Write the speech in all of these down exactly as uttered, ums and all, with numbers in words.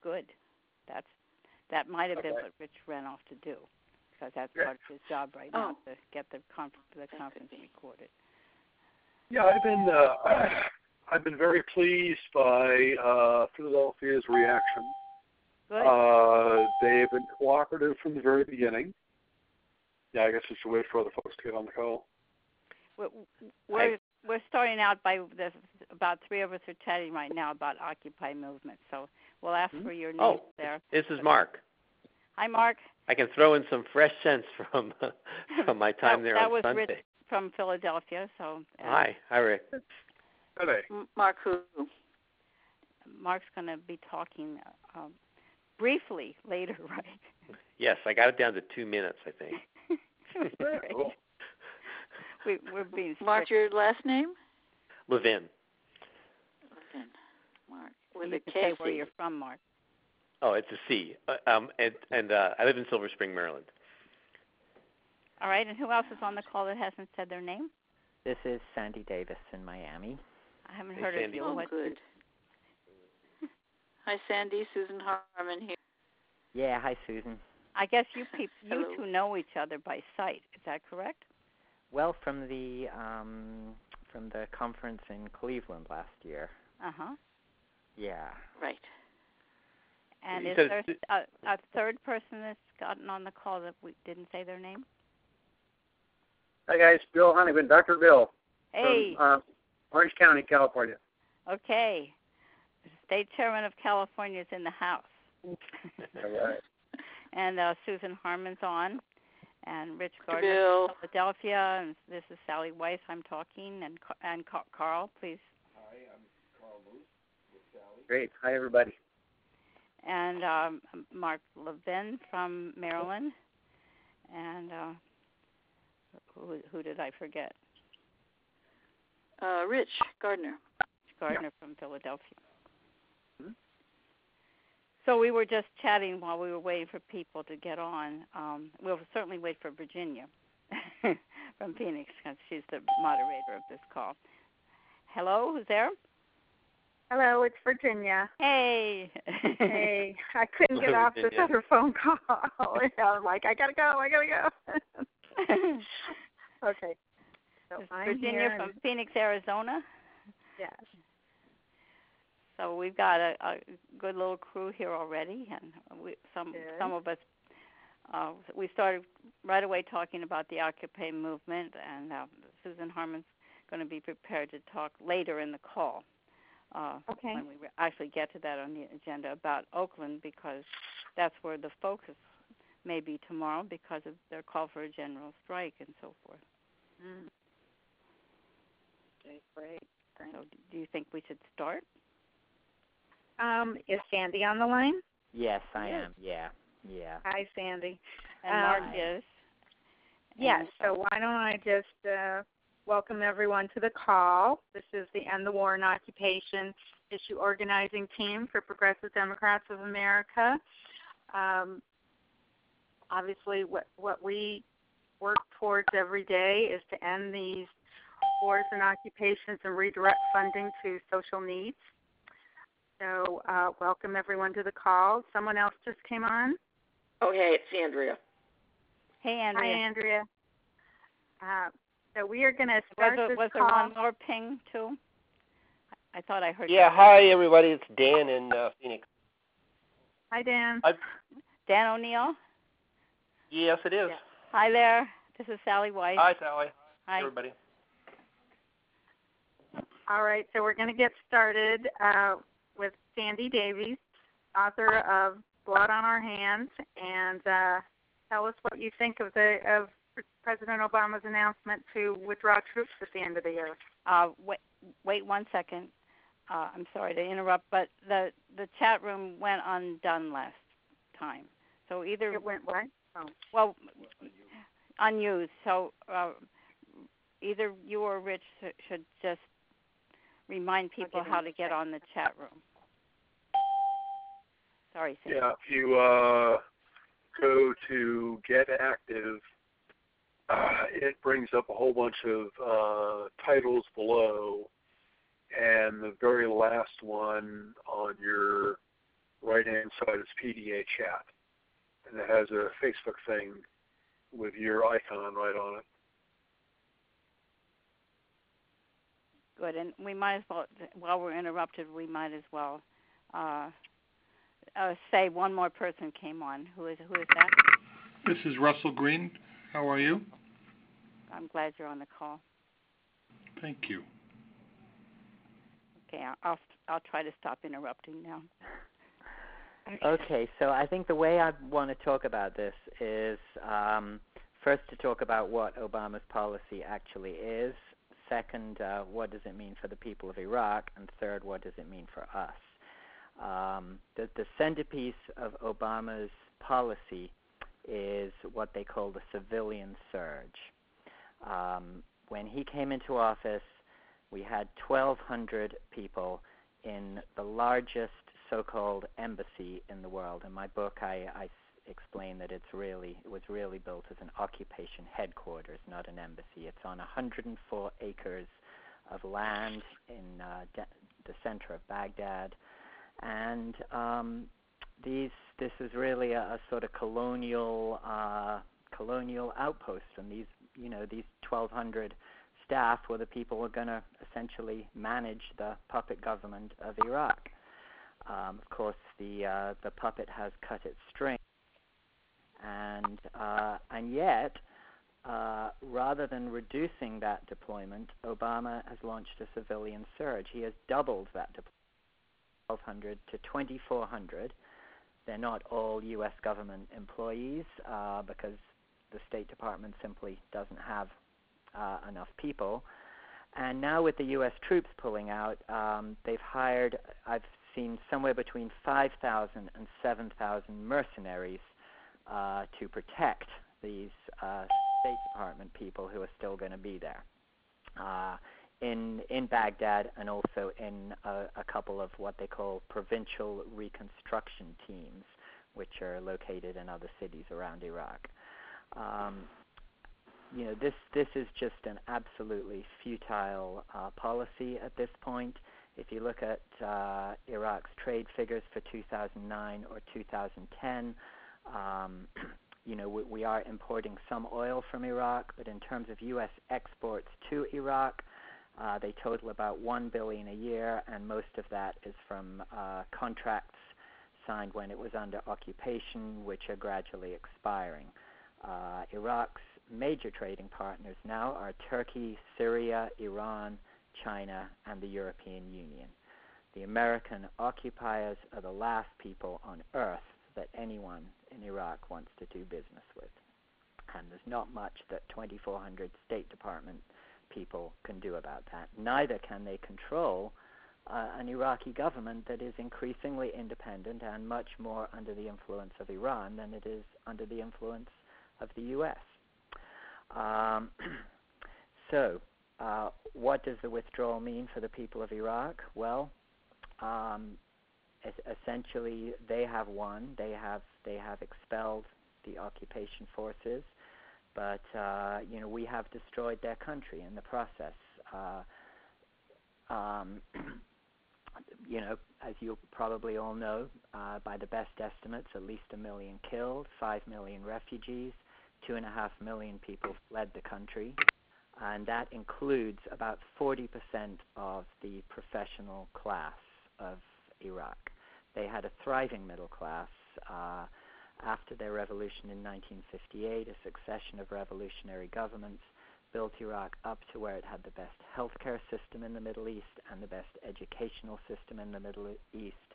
good. That's that might have Okay. been what Rich ran off to do, because that's Yeah. part of his job right Oh. now to get the conference the conference recorded. Yeah, I've been uh, I've been very pleased by uh, Philadelphia's reaction. Good. Uh, they've been cooperative from the very beginning. Yeah, I guess it's a wait for other folks to get on the call. We're we're, we're starting out by the, about three of us are chatting right now about Occupy movement. So we'll ask Mm-hmm. for your names Oh, there. this is Mark. Hi, Mark. I can throw in some fresh sense from from my time that, there that on was Sunday. Rich from Philadelphia. So uh, Hi, hi, Rick. Today. M- Mark who? Mark's going to be talking um, briefly later, right? Yes, I got it down to two minutes, I think. Great. Cool. we, we're being strict. Mark, your last name? Levin. Levin. Mark. With You a can K. say where you're from, Mark. Oh, it's a C. Uh, um, and and uh, I live in Silver Spring, Maryland. All right, and who else is on the call that hasn't said their name? This is Sandy Davis in Miami. I haven't Hey, heard Sandy. of you. Oh, What- good. Hi, Sandy. Susan Harmon here. Yeah, hi, Susan. I guess you peop- you Hello. two know each other by sight. Is that correct? Well, from the um, from the conference in Cleveland last year. Uh huh. Yeah. Right. And You is said- there a, a third person that's gotten on the call that we didn't say their name? Hi guys, Bill Honeyman, Doctor Bill Hey. from uh, Orange County, California. Okay. The state chairman of California is in the house. All right. And uh, Susan Harmon's on, and Rich Gardner Bill. from Philadelphia, and this is Sally Weiss. I'm talking, and and Carl, please. Great. Hi everybody. And um, Mark Levin from Maryland, and uh, who who did I forget? Uh, Rich Gardner. Gardner from Philadelphia. So we were just chatting while we were waiting for people to get on. Um, we'll certainly wait for Virginia from Phoenix, because she's the moderator of this call. Hello, who's there? Hello, it's Virginia. Hey. Hey, I couldn't get Hello, off this Virginia. other phone call. I'm like, I gotta go, I gotta go. Okay. So This is I'm Virginia here from and- Phoenix, Arizona. Yes. So we've got a, a good little crew here already, and we, some Good. some of us. Uh, we started right away talking about the Occupy movement, and uh, Susan Harmon's going to be prepared to talk later in the call. Uh, Okay. When we re- actually get to that on the agenda about Oakland, because that's where the focus may be tomorrow because of their call for a general strike and so forth. Mm. Okay, great. Great. So d- do you think we should start? Um, is Sandy on the line? Yes, I Yes. am. Yeah. Yeah. Hi, Sandy. And Mark Um, is. Yes, And, so why don't I just uh, welcome everyone to the call. This is the End the War and Occupation Issue Organizing Team for Progressive Democrats of America. Um, obviously, what, what we work towards every day is to end these wars and occupations and redirect funding to social needs. So uh, welcome everyone to the call. Someone else just came on. Oh, hey, it's Andrea. Hey, Andrea. Hi, Andrea. Uh, so we are going to Was, start there, this was there call. one more ping, too? I thought I heard Yeah, you. hi everybody. It's Dan in uh, Phoenix. Hi, Dan. I, Dan O'Neill? yes, it is. Yeah. Hi there. This is Sally White. Hi, Sally. Hi. Everybody. All right, so we're going to get started uh, with Sandy Davies, author of Blood on Our Hands, and uh, tell us what you think of the of President Obama's announcement to withdraw troops at the end of the year. Uh, wait, wait one second. Uh, I'm sorry to interrupt, but the the chat room went undone last time. So either It went what? Oh. well, unused. So uh, either you or Rich sh- should just remind people get how in to the get chat. on the chat room. Sorry, Sandy. Yeah, if you uh, go to Get Active, uh, it brings up a whole bunch of uh, titles below, and the very last one on your right right-hand side is P D A chat, and it has a Facebook thing with your icon right on it. Good, and we might as well, while we're interrupted, we might as well uh, uh, say one more person came on. Who is who is that? This is Russell Green. How are you? I'm glad you're on the call. Thank you. Okay, I'll I'll try to stop interrupting now. Okay, so I think the way I want to talk about this is um, first to talk about what Obama's policy actually is. Second, uh, what does it mean for the people of Iraq? And third, what does it mean for us? Um, the, the centerpiece of Obama's policy is what they call the civilian surge. Um, when he came into office, we had twelve hundred people in the largest so-called embassy in the world. In my book, I, I explain that it's really it was really built as an occupation headquarters, not an embassy. It's on one hundred four acres of land in uh, de- the center of Baghdad, and um, these this is really a, a sort of colonial uh, colonial outpost, and these you know these twelve hundred staff were the people who are going to essentially manage the puppet government of Iraq. Um, of course, the uh, the puppet has cut its string, and uh, and yet, uh, rather than reducing that deployment, Obama has launched a civilian surge. He has doubled that deployment, twelve hundred to twenty-four hundred. They're not all U S government employees uh, because the State Department simply doesn't have uh, enough people. And now with the U S troops pulling out, um, they've hired, I've seen somewhere between five thousand and seven thousand mercenaries uh, to protect these uh, State Department people who are still going to be there uh, in in Baghdad, and also in a, a couple of what they call provincial reconstruction teams, which are located in other cities around Iraq. Um, you know, this this is just an absolutely futile uh, policy at this point. If you look at uh, Iraq's trade figures for two thousand nine or two thousand ten, um, you know, we, we are importing some oil from Iraq, but in terms of U S exports to Iraq, uh, they total about one billion dollars a year, and most of that is from uh, contracts signed when it was under occupation, which are gradually expiring. Uh, Iraq's major trading partners now are Turkey, Syria, Iran, China, and the European Union. The American occupiers are the last people on earth that anyone in Iraq wants to do business with. And there's not much that twenty-four hundred State Department people can do about that. Neither can they control uh, an Iraqi government that is increasingly independent and much more under the influence of Iran than it is under the influence of the U S. Um, so, Uh, what does the withdrawal mean for the people of Iraq? Well, um, es- essentially, they have won. They have they have expelled the occupation forces, but uh, you know we have destroyed their country in the process. Uh, um, you know, as you probably all know, uh, by the best estimates, at least a million killed, five million refugees, two and a half million people fled the country. And that includes about forty percent of the professional class of Iraq. They had a thriving middle class. Uh, after their revolution in nineteen fifty-eight, a succession of revolutionary governments built Iraq up to where it had the best healthcare system in the Middle East and the best educational system in the Middle East.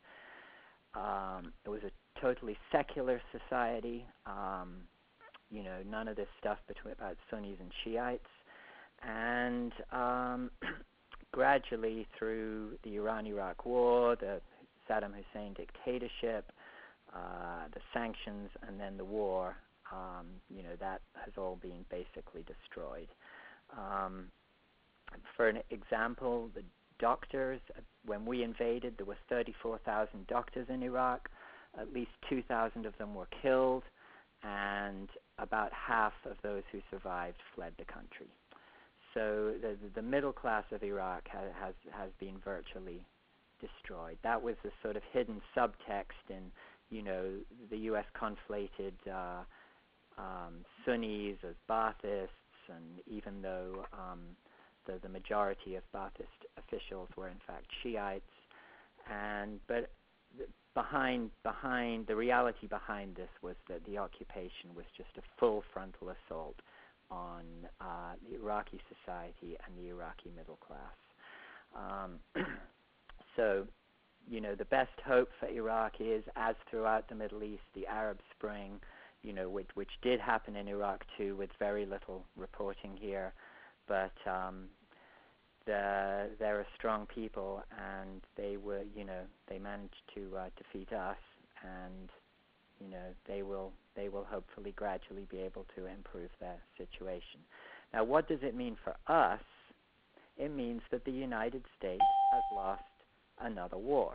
Um, it was a totally secular society. Um, you know, none of this stuff between about Sunnis and Shiites. And um, gradually, through the Iran-Iraq war, the Saddam Hussein dictatorship, uh, the sanctions, and then the war, um, you know, that has all been basically destroyed. Um, for an example, the doctors, when we invaded, there were thirty-four thousand doctors in Iraq. At least two thousand of them were killed, and about half of those who survived fled the country. So the, the middle class of Iraq has, has has been virtually destroyed. That was a sort of hidden subtext in, you know, the U S conflated uh, um, Sunnis as Baathists, and even though um, the, the majority of Baathist officials were in fact Shiites, and but the, behind behind the reality behind this was that the occupation was just a full frontal assault on uh, the Iraqi society and the Iraqi middle class. Um, so, you know, the best hope for Iraq is, as throughout the Middle East, the Arab Spring, you know, which, which did happen in Iraq too, with very little reporting here, but um, the, they're a strong people, and they were, you know, they managed to uh, defeat us, and you know, they will they will hopefully gradually be able to improve their situation. Now, what does it mean for us? It means that the United States has lost another war.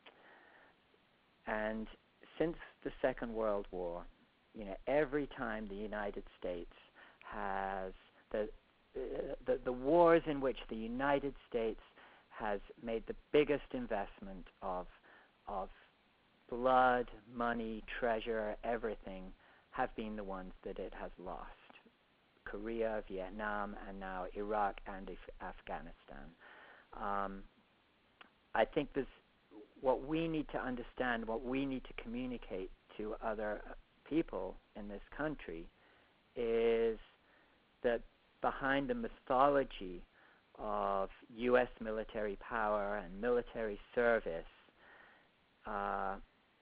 And since the Second World War, you know, every time the United States has the the, the wars in which the United States has made the biggest investment of of blood, money, treasure, everything, have been the ones that it has lost. Korea, Vietnam, and now Iraq and Af- Afghanistan. Um, I think this, what we need to understand, what we need to communicate to other people in this country is that behind the mythology of U S military power and military service, uh,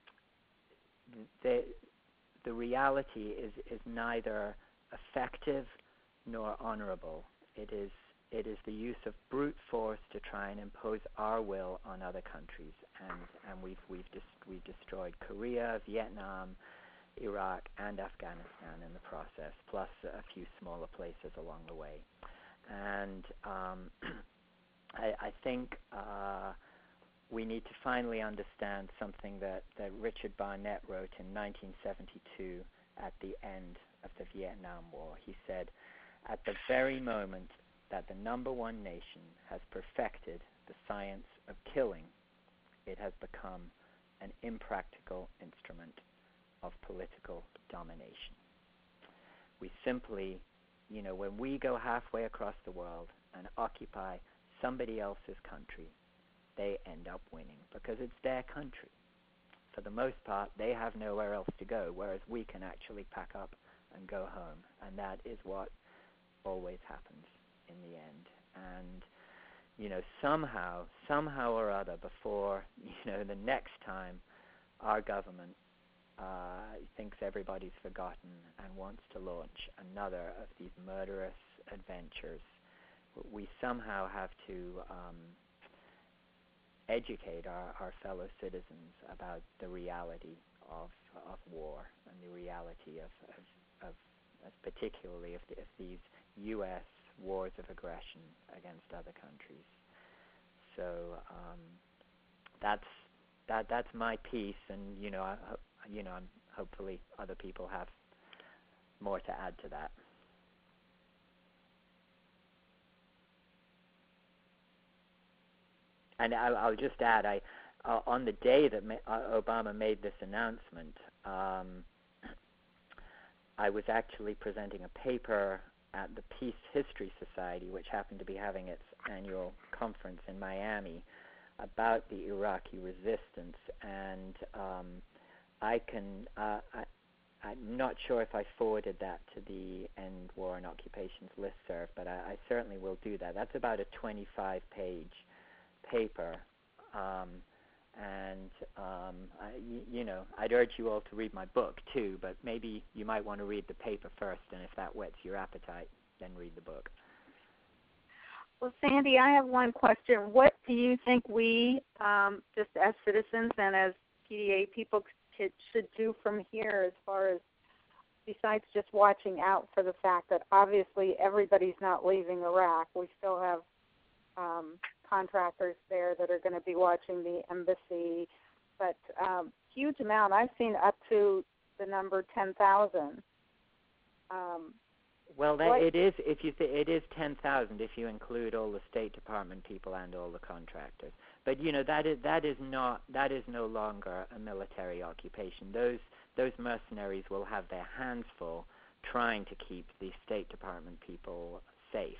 the, the reality is, is neither effective nor honorable. It is it is the use of brute force to try and impose our will on other countries, and, and we've we've dis- we've destroyed Korea, Vietnam, Iraq, and Afghanistan in the process, plus a few smaller places along the way. And um, I, I think uh, we need to finally understand something that, that Richard Barnett wrote in nineteen seventy-two at the end of the Vietnam War. He said, "At the very moment that the number one nation has perfected the science of killing, it has become an impractical instrument of political domination." We simply, you know, when we go halfway across the world and occupy somebody else's country, they end up winning because it's their country. For the most part, they have nowhere else to go, whereas we can actually pack up and go home, and that is what always happens in the end. And you know, somehow, somehow or other, before you know the next time our government uh, thinks everybody's forgotten and wants to launch another of these murderous adventures, we somehow have to um, educate our, our fellow citizens about the reality of of war and the reality of, of, of, of particularly of, the, of these U S wars of aggression against other countries. So um, that's that that's my piece, and you know, I, you know, I'm, hopefully other people have more to add to that. And I'll, I'll just add, I uh, on the day that ma- uh, Obama made this announcement, um, I was actually presenting a paper at the Peace History Society, which happened to be having its annual conference in Miami, about the Iraqi resistance. And um, I can, uh, I, I'm not sure if I forwarded that to the End War and Occupations listserv, but I, I certainly will do that. That's about a twenty-five page paper, um, and um, I, y- you know, I'd urge you all to read my book too, but maybe you might want to read the paper first, and if that whets your appetite, then read the book. Well, Sandy, I have one question. What do you think we, um, just as citizens and as P D A people, could, should do from here as far as, besides just watching out for the fact that obviously everybody's not leaving Iraq? We still have um, contractors there that are going to be watching the embassy, but um, huge amount. I've seen up to the number ten thousand. Um, well, that, what, it is if you th- it is ten thousand if you include all the State Department people and all the contractors. but you know that is that is not that is no longer a military occupation. Those those mercenaries will have their hands full trying to keep the State Department people safe.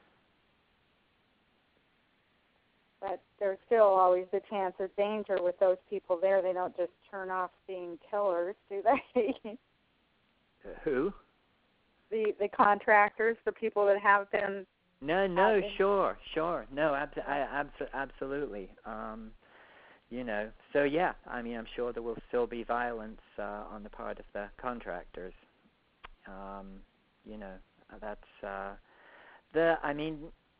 But there's still always the chance of danger with those people there. They don't just turn off being killers, do they? Uh, who? The the contractors, the people that have been. No, no, sure, sure. No, ab- I, abs- absolutely. Um, you know, so yeah, I mean, I'm sure there will still be violence uh, on the part of the contractors. Um, you know, that's uh, the. I mean,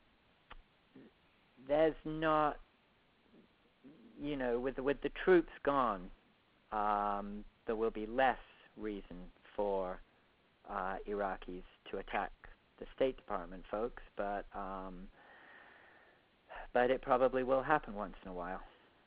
there's not. You know, with with the troops gone, um, there will be less reason for uh, Iraqis to attack the State Department folks, but um, but it probably will happen once in a while.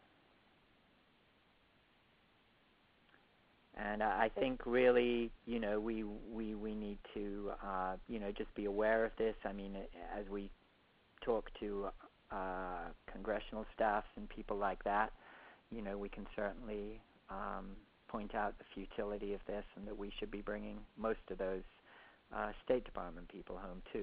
And I think really, you know, we we we need to, uh, you know, just be aware of this. I mean, as we talk to uh, congressional staffs and people like that, you know, we can certainly um, point out the futility of this, and that we should be bringing most of those uh, State Department people home too.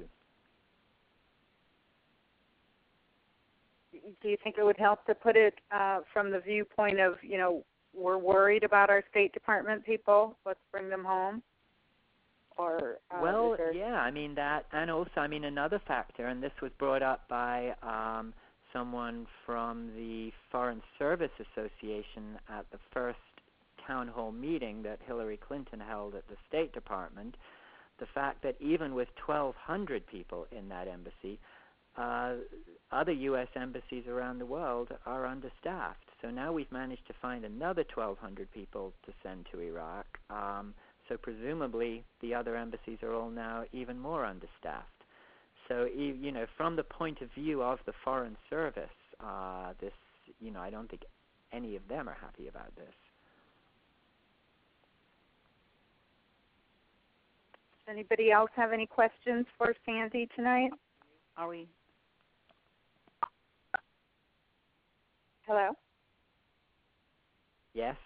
Do you think it would help to put it uh, from the viewpoint of, you know, we're worried about our State Department people, let's bring them home? Or uh, well, there... yeah, I mean that, and also, I mean another factor, and this was brought up by um, someone from the Foreign Service Association at the first town hall meeting that Hillary Clinton held at the State Department. The fact that even with twelve hundred people in that embassy, uh, other U S embassies around the world are understaffed. So now we've managed to find another twelve hundred people to send to Iraq. Um, so presumably the other embassies are all now even more understaffed. So, you know, from the point of view of the Foreign Service, uh, this, you know, I don't think any of them are happy about this. Does anybody else have any questions for Sandy tonight? Are we? Hello? Yes?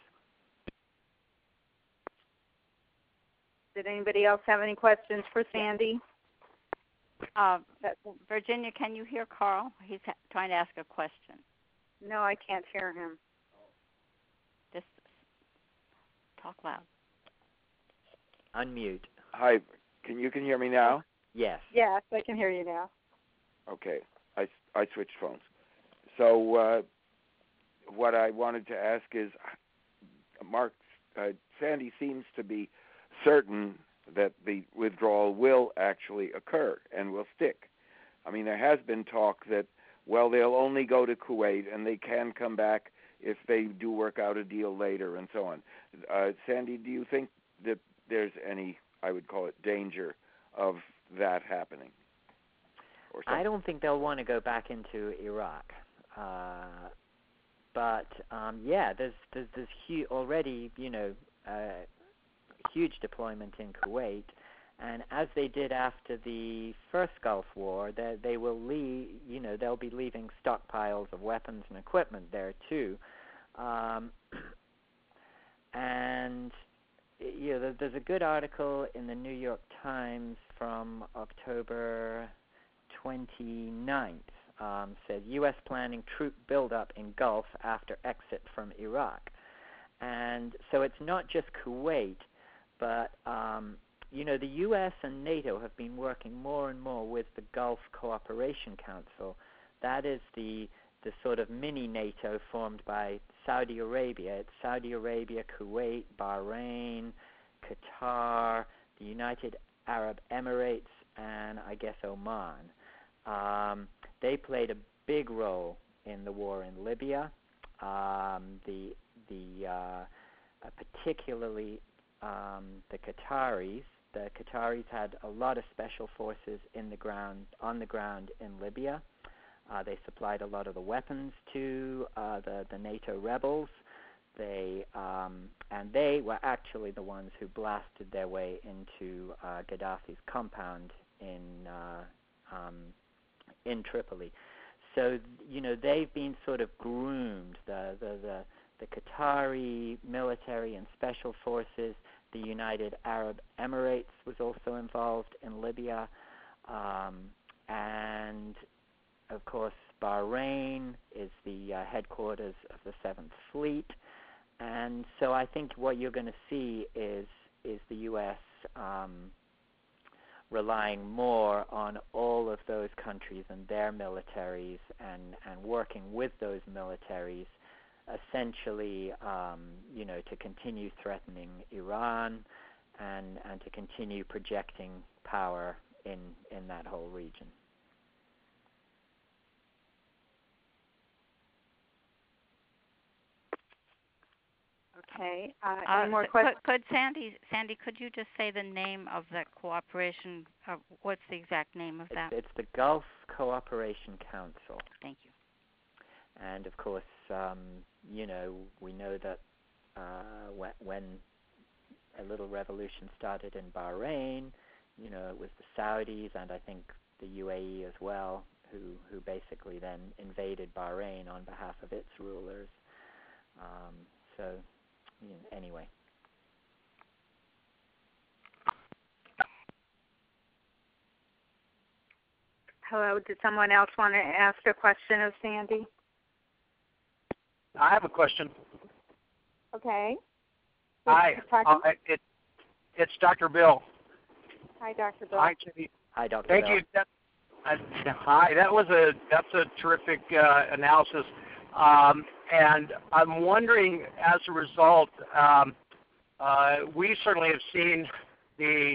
Did anybody else have any questions for Sandy? Uh, Virginia, can you hear Carl? He's ha- trying to ask a question. No, I can't hear him. Just talk loud. Unmute. Hi, can you can hear me now? Yes. Yes, I can hear you now. Okay, I, I switched phones. So uh, what I wanted to ask is, Mark, uh, Sandy seems to be certain that the withdrawal will actually occur and will stick. I mean, there has been talk that, well, they'll only go to Kuwait and they can come back if they do work out a deal later and so on. Uh, Sandy, do you think that there's any, I would call it, danger of that happening? Or I don't think they'll want to go back into Iraq. Uh, but, um, yeah, there's, there's, there's hu- already, you know, uh, huge deployment in Kuwait, and as they did after the first Gulf War, they, they will leave, you know, they'll be leaving stockpiles of weapons and equipment there too. Um, and you know, there's a good article in the New York Times from October twenty-ninth. Um, said U S planning troop buildup in Gulf after exit from Iraq. And so it's not just Kuwait, but um, you know, the U S and NATO have been working more and more with the Gulf Cooperation Council. That is the the sort of mini NATO formed by Saudi Arabia. It's Saudi Arabia, Kuwait, Bahrain, Qatar, the United Arab Emirates, and I guess Oman. Um, they played a big role in the war in Libya. Um, the the uh, uh, particularly um, the Qataris. The Qataris had a lot of special forces in the ground on the ground in Libya. Uh, they supplied a lot of the weapons to uh, the the NATO rebels. They um, and they were actually the ones who blasted their way into uh, Gaddafi's compound in uh, um, in Tripoli. so you know they've been sort of groomed. The the the, the Qatari military and special forces. The United Arab Emirates was also involved in Libya, um, and of course Bahrain is the uh, headquarters of the Seventh Fleet. And so I think what you're going to see is is the U S um, relying more on all of those countries and their militaries and, and working with those militaries essentially, um, you know, to continue threatening Iran and, and to continue projecting power in, in that whole region. Okay. Uh, Uh, any more could, questions? could Sandy, Sandy, could you just say the name of that cooperation? Uh, what's the exact name of It's, that? it's the Gulf Cooperation Council. Thank you. And of course, um, you know, we know that uh, when, when a little revolution started in Bahrain, you know, it was the Saudis and I think the U A E as well, who who basically then invaded Bahrain on behalf of its rulers. Um, so, you know, anyway. Hello, did someone else want to ask a question of Sandy? I have a question. Okay. Hi, uh, it, it's Doctor Bill. Hi, Doctor Bill. Hi, Jimmy. Hi, Doctor Thank Bill. you. That, uh, hi, that was a that's a terrific uh, analysis, um, and I'm wondering, as a result, um, uh, we certainly have seen the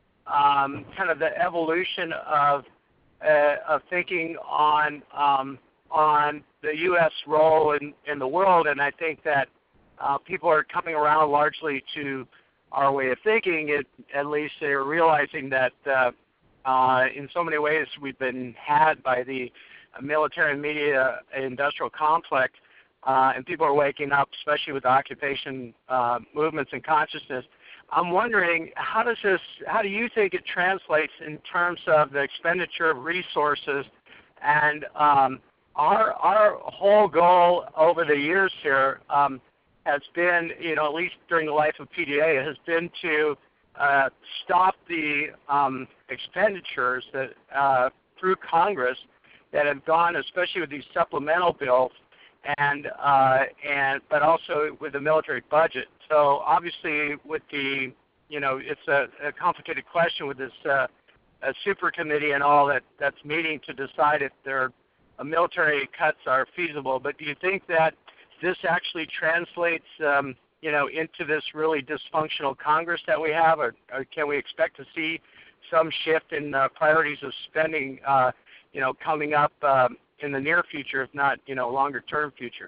um, kind of the evolution of uh, of thinking on um, on the U S role in, in the world, and I think that uh, people are coming around largely to our way of thinking. It, at least they're realizing that uh, uh, in so many ways we've been had by the military and media industrial complex, uh, and people are waking up, especially with the occupation uh, movements and consciousness. I'm wondering, how does this, how do you think it translates in terms of the expenditure of resources and um, our our whole goal over the years here um, has been, you know, at least during the life of P D A, has been to uh, stop the um, expenditures that uh, through Congress that have gone, especially with these supplemental bills, and uh, and but also with the military budget. So obviously, with the, you know, it's a, a complicated question with this uh, a super committee and all that that's meeting to decide if their uh, military cuts are feasible. But do you think that this actually translates, um, you know, into this really dysfunctional Congress that we have, or, or can we expect to see some shift in uh, priorities of spending, uh, you know, coming up um, in the near future, if not, you know, longer-term future?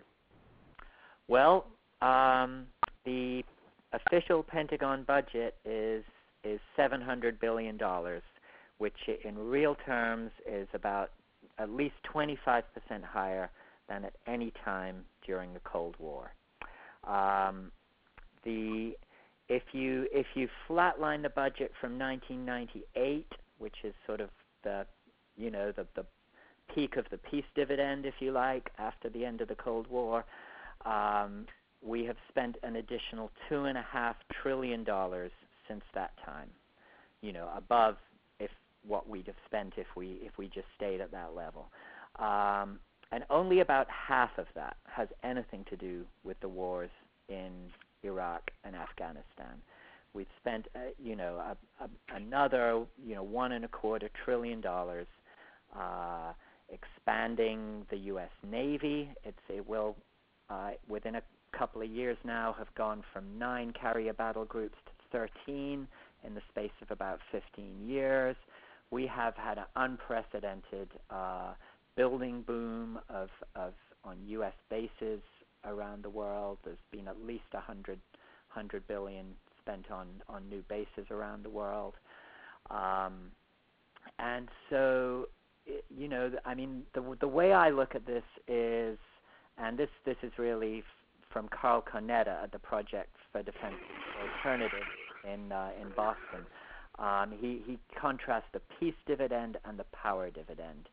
Well, um, the official Pentagon budget is is seven hundred billion dollars, which in real terms is about at least twenty-five percent higher than at any time during the Cold War. Um, the if you if you flatline the budget from nineteen ninety-eight, which is sort of the you know the the peak of the peace dividend, if you like, after the end of the Cold War, um, we have spent an additional two and a half trillion dollars since that time. You know, above if what we'd have spent if we if we just stayed at that level. Um, And only about half of that has anything to do with the wars in Iraq and Afghanistan. We've spent, uh, you know, a, a, another, you know, one and a quarter trillion dollars uh, expanding the U S Navy. It's it will uh, within a couple of years now have gone from nine carrier battle groups to thirteen in the space of about fifteen years. We have had an unprecedented Uh, building boom of, of on U S bases around the world. There's been at least one hundred, one hundred billion spent on, on new bases around the world. Um, and so, you know, I mean, the, the way I look at this is, and this, this is really f- from Carl Cornetta at the Project for Defense Alternative in, uh, in Boston. Um, he, he contrasts the peace dividend and the power dividend.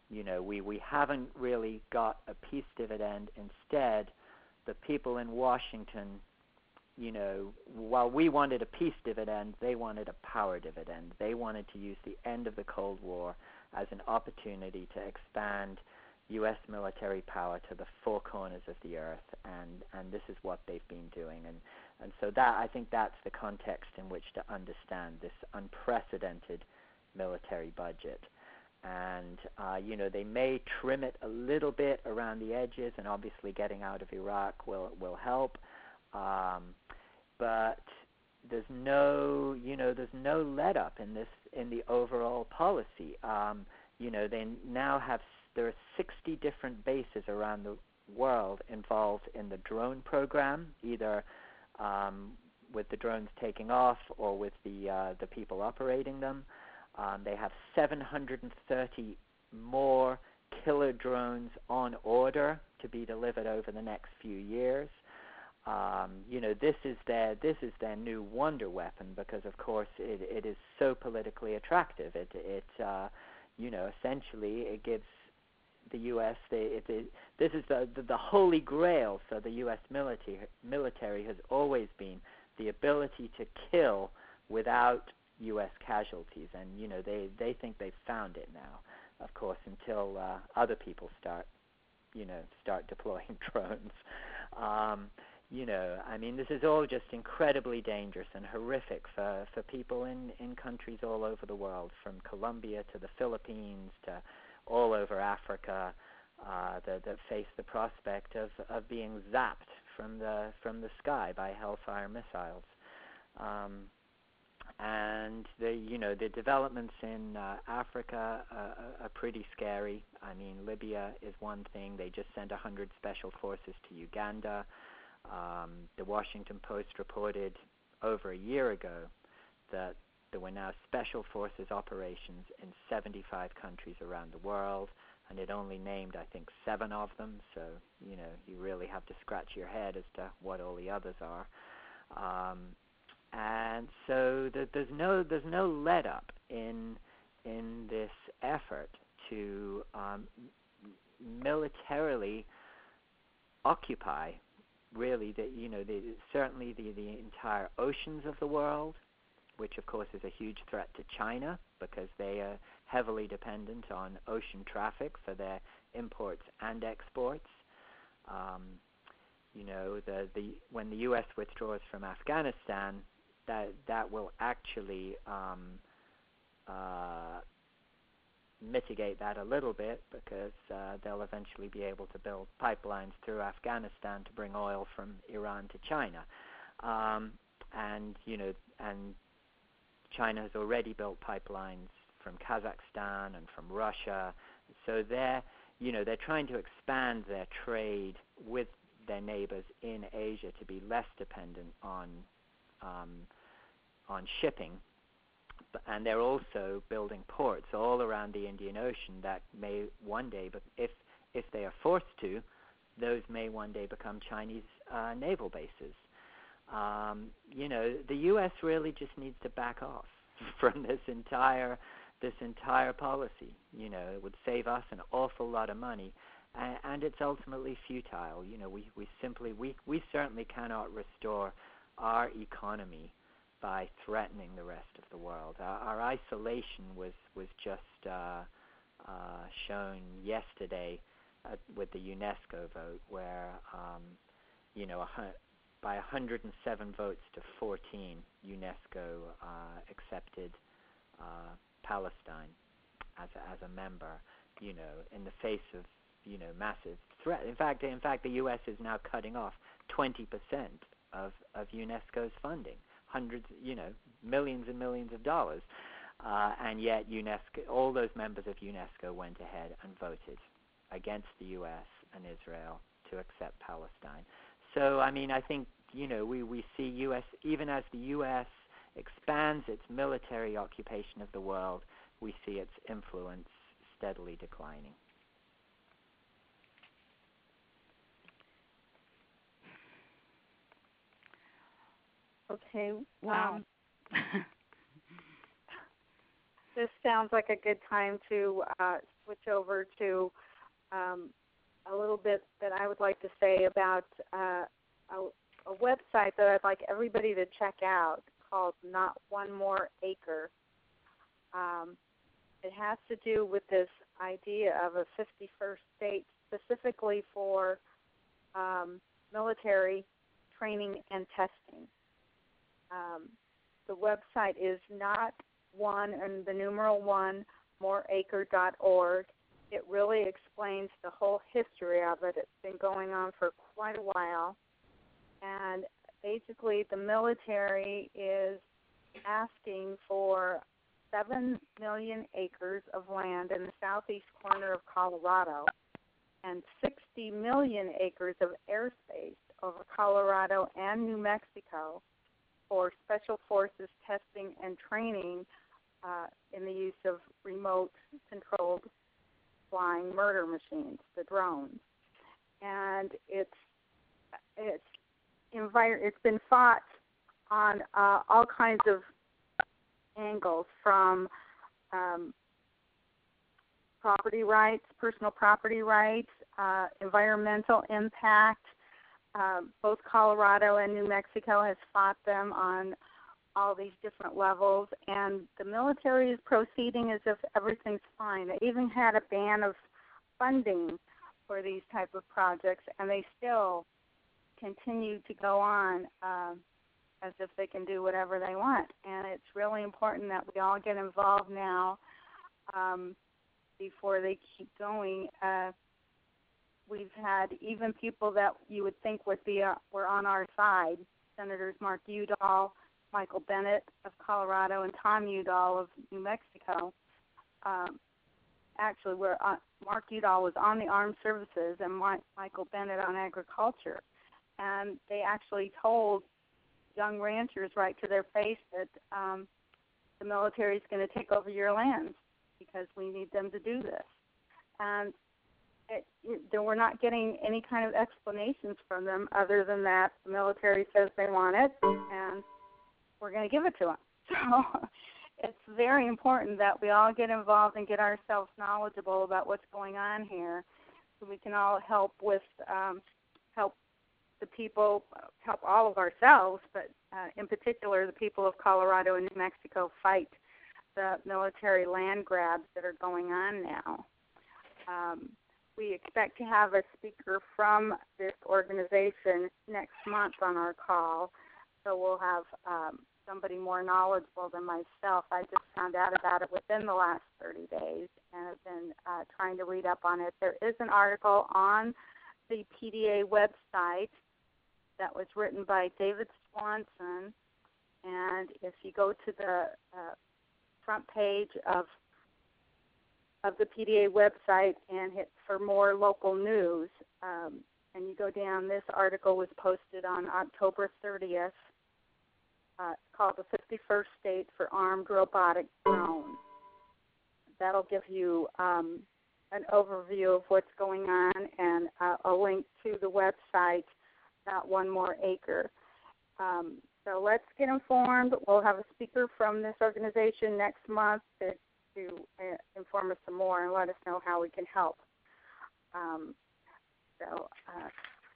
You know, we, we haven't really got a peace dividend. Instead, the people in Washington, you know, while we wanted a peace dividend, they wanted a power dividend. They wanted to use the end of the Cold War as an opportunity to expand U S military power to the four corners of the earth, and, and this is what they've been doing. And, and so that, I think that's the context in which to understand this unprecedented military budget. And, uh, you know, they may trim it a little bit around the edges, and obviously getting out of Iraq will, will help. Um, but there's no, you know, there's no let up in this, in the overall policy. Um, you know, they now have, there are sixty different bases around the world involved in the drone program, either um, with the drones taking off or with the uh, the people operating them. Um, they have seven hundred thirty more killer drones on order to be delivered over the next few years. Um, you know, this is their this is their new wonder weapon because, of course, it, it is so politically attractive. It it uh, you know, essentially it gives the U S the it, it, this is the, the the holy grail for the U S military. Military has always been the ability to kill without U S casualties, and you know they they think they've found it now. Of course, until uh, other people start, you know, start deploying drones. Um, you know, I mean, this is all just incredibly dangerous and horrific for, for people in, in countries all over the world, from Colombia to the Philippines to all over Africa, uh, that, that face the prospect of, of being zapped from the from the sky by Hellfire missiles. Um, and the you know the developments in uh, Africa uh, are pretty scary. I mean, Libya is one thing. They just sent one hundred special forces to Uganda. Um, the Washington Post reported over a year ago that there were now special forces operations in seventy-five countries around the world, and it only named, I think, seven of them. So, you know, you really have to scratch your head as to what all the others are. Um, and so the, there's no there's no let up in in this effort to um, militarily occupy, really, the you know the, certainly the the entire oceans of the world, which of course is a huge threat to China because they are heavily dependent on ocean traffic for their imports and exports. Um, you know, the, the when the U S withdraws from Afghanistan, that that will actually um, uh, mitigate that a little bit because uh, they'll eventually be able to build pipelines through Afghanistan to bring oil from Iran to China, um, and you know and China has already built pipelines from Kazakhstan and from Russia, so they're, you know, they're trying to expand their trade with their neighbors in Asia to be less dependent on um, on shipping, and they're also building ports all around the Indian Ocean that may one day, but if if they are forced to, those may one day become Chinese uh, naval bases. Um, you know, the U S really just needs to back off from this entire this entire policy. You know, it would save us an awful lot of money, and, and it's ultimately futile. You know, we, we simply we we certainly cannot restore our economy by threatening the rest of the world. Our, our isolation was was just uh, uh, shown yesterday uh, with the UNESCO vote, where um, you know. A, By one hundred seven votes to fourteen, UNESCO uh, accepted uh, Palestine as a, as a member. You know, in the face of you know massive threat. In fact, in fact, the U S is now cutting off twenty percent of of UNESCO's funding, hundreds, you know, millions and millions of dollars, uh, and yet UNESCO, all those members of UNESCO went ahead and voted against the U S and Israel to accept Palestine. So, I mean, I think, you know, we, we see U S, even as the U S expands its military occupation of the world, we see its influence steadily declining. Okay. Wow. Um, this sounds like a good time to uh, switch over to um, a little bit that I would like to say about uh, a, a website that I'd like everybody to check out called Not One More Acre. Um, it has to do with this idea of a fifty-first state specifically for um, military training and testing. Um, the website is not one and the numeral one more acre dot org. It really explains the whole history of it. It's been going on for quite a while. And basically the military is asking for seven million acres of land in the southeast corner of Colorado and sixty million acres of airspace over Colorado and New Mexico for Special Forces testing and training uh, in the use of remote-controlled flying murder machines, the drones. And it's it's envir- it's been fought on uh, all kinds of angles, from um, property rights, personal property rights, uh, environmental impact. Uh, both Colorado and New Mexico has fought them on all these different levels, and the military is proceeding as if everything's fine. They even had a ban of funding for these type of projects, and they still continue to go on uh, as if they can do whatever they want. And it's really important that we all get involved now um, before they keep going. Uh, we've had even people that you would think would be uh, were on our side, Senators Mark Udall, Michael Bennet of Colorado, and Tom Udall of New Mexico. Um, actually, we're on, Mark Udall was on the Armed Services and My, Michael Bennet on Agriculture. And they actually told young ranchers right to their face that um, the military is going to take over your lands because we need them to do this. And it, it, we're not getting any kind of explanations from them other than that the military says they want it, and we're going to give it to them. So it's very important that we all get involved and get ourselves knowledgeable about what's going on here, so we can all help with um, help the people, help all of ourselves, but uh, in particular the people of Colorado and New Mexico fight the military land grabs that are going on now. Um, we expect to have a speaker from this organization next month on our call, so we'll have um, somebody more knowledgeable than myself. I just found out about it within the last thirty days and have been uh, trying to read up on it. There is an article on the P D A website that was written by David Swanson, and if you go to the uh, front page of of the P D A website and hit for more local news, um, and you go down, this article was posted on October thirtieth. Uh, it's called The fifty-first State for Armed Robotic Drones. That'll give you um, an overview of what's going on and uh, a link to the website, Not One More Acre. Um, so let's get informed. We'll have a speaker from this organization next month to, to uh, inform us some more and let us know how we can help. Um, so uh,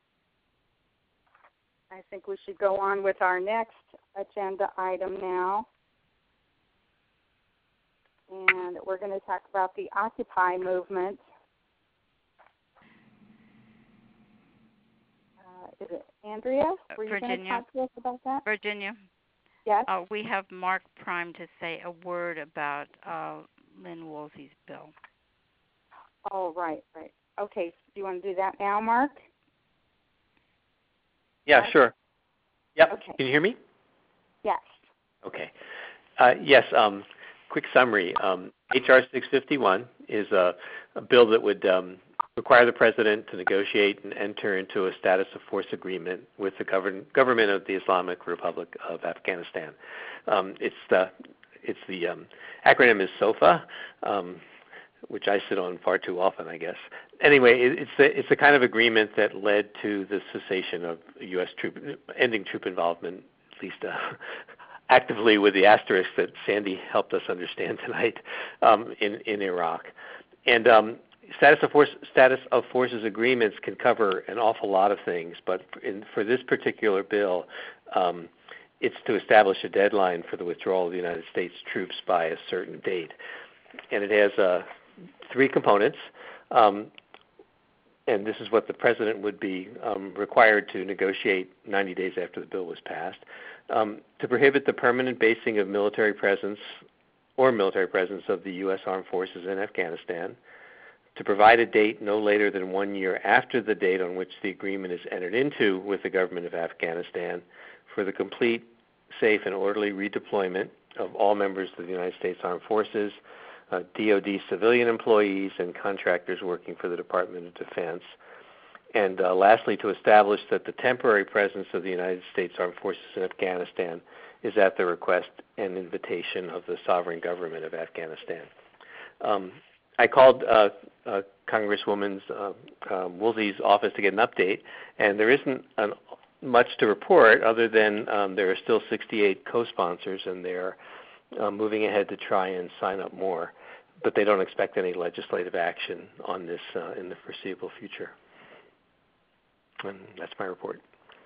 I think we should go on with our next agenda item now. And we're going to talk about the Occupy movement. Uh, is it Andrea? Were you going to talk to us about that? Virginia. Yes. Uh, we have Mark Prime to say a word about uh, Lynn Woolsey's bill. Oh, right, right. Okay, so do you want to do that now, Mark? Yeah, yes? sure. Yep. Okay. Can you hear me? Yes. Okay. Uh, yes. Um, quick summary. Um, H R six fifty-one is a, a bill that would um, require the president to negotiate and enter into a status of force agreement with the govern- government of the Islamic Republic of Afghanistan. Um, it's the it's the um, acronym is SOFA, um, which I sit on far too often, I guess. Anyway, it, it's the it's the kind of agreement that led to the cessation of U S troop ending troop involvement, at least uh, actively, with the asterisk that Sandy helped us understand tonight, um, in in Iraq. and um, status of force status of forces agreements can cover an awful lot of things, but in, for this particular bill, um, it's to establish a deadline for the withdrawal of the United States troops by a certain date, and it has uh, three components. Um, and this is what the president would be um, required to negotiate ninety days after the bill was passed, um, to prohibit the permanent basing of military presence or military presence of the U S Armed Forces in Afghanistan, to provide a date no later than one year after the date on which the agreement is entered into with the government of Afghanistan for the complete, safe, and orderly redeployment of all members of the United States Armed Forces, uh, D O D civilian employees, and contractors working for the Department of Defense. And uh, lastly, to establish that the temporary presence of the United States Armed Forces in Afghanistan is at the request and invitation of the sovereign government of Afghanistan. Um, I called uh, uh, Congresswoman uh, uh, Woolsey's office to get an update, and there isn't an, much to report other than um, there are still sixty-eight co-sponsors, and they're uh, moving ahead to try and sign up more, but they don't expect any legislative action on this uh, in the foreseeable future. And that's my report.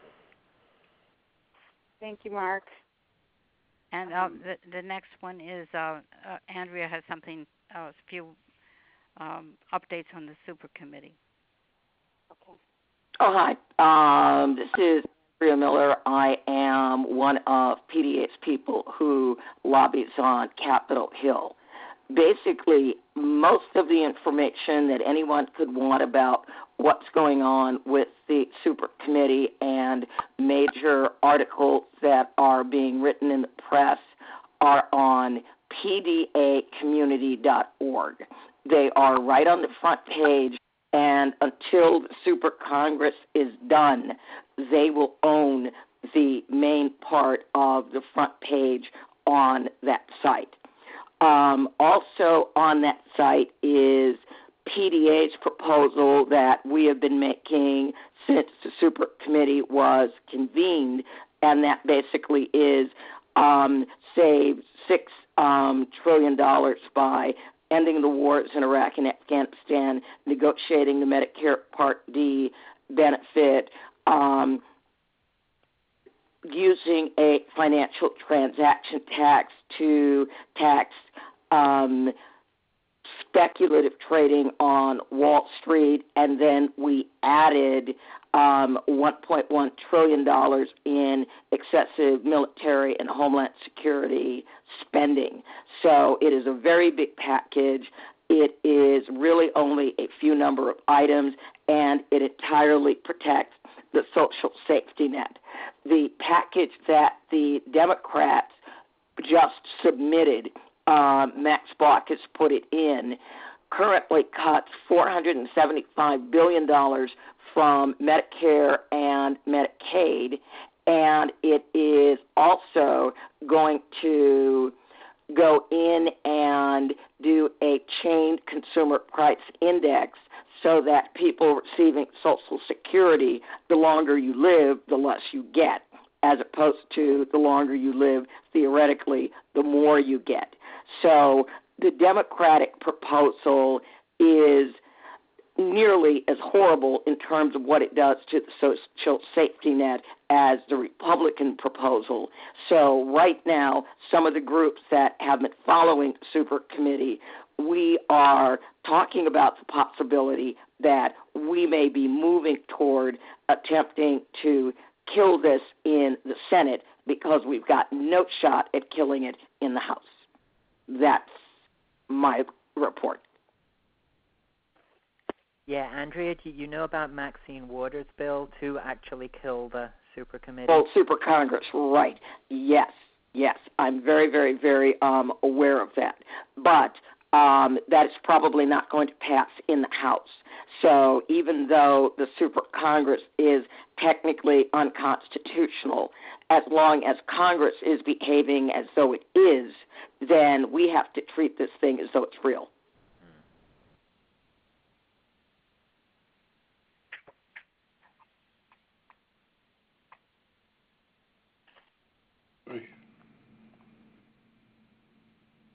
Thank you, Mark. And uh, the, the next one is uh, uh, Andrea has something, uh, a few um, updates on the super committee. Okay. Oh, hi. Um, this is Andrea Miller. I am one of P D A's people who lobbies on Capitol Hill. Basically, most of the information that anyone could want about what's going on with the super committee and major articles that are being written in the press are on P D A community dot org. They are right on the front page, and until the Super Congress is done, they will own the main part of the front page on that site. Um, also on that site is P D A's proposal that we have been making since the Super Committee was convened, and that basically is um, save six um, trillion dollars by ending the wars in Iraq and Afghanistan, negotiating the Medicare Part D benefit, um, using a financial transaction tax to tax um, speculative trading on Wall Street, and then we added um, one point one trillion dollars in excessive military and homeland security spending. So it is a very big package. It is really only a few number of items, and it entirely protects the social safety net. The package that the Democrats just submitted, uh, Max Block has put it in, currently cuts four hundred seventy-five billion dollars from Medicare and Medicaid, and it is also going to go in and do a chained consumer price index so that people receiving Social Security, the longer you live, the less you get, as opposed to the longer you live, theoretically, the more you get. So the Democratic proposal is nearly as horrible in terms of what it does to the social safety net as the Republican proposal. So right now, some of the groups that have been following the Super Committee, we are talking about the possibility that we may be moving toward attempting to kill this in the Senate because we've got no shot at killing it in the House. That's my report. Yeah, Andrea, do you know about Maxine Waters' bill to actually kill the Super Committee? Oh, Super Congress, right. Yes, yes. I'm very, very, very um, aware of that. But um, that is probably not going to pass in the House. So even though the Super Congress is technically unconstitutional, as long as Congress is behaving as though it is, then we have to treat this thing as though it's real.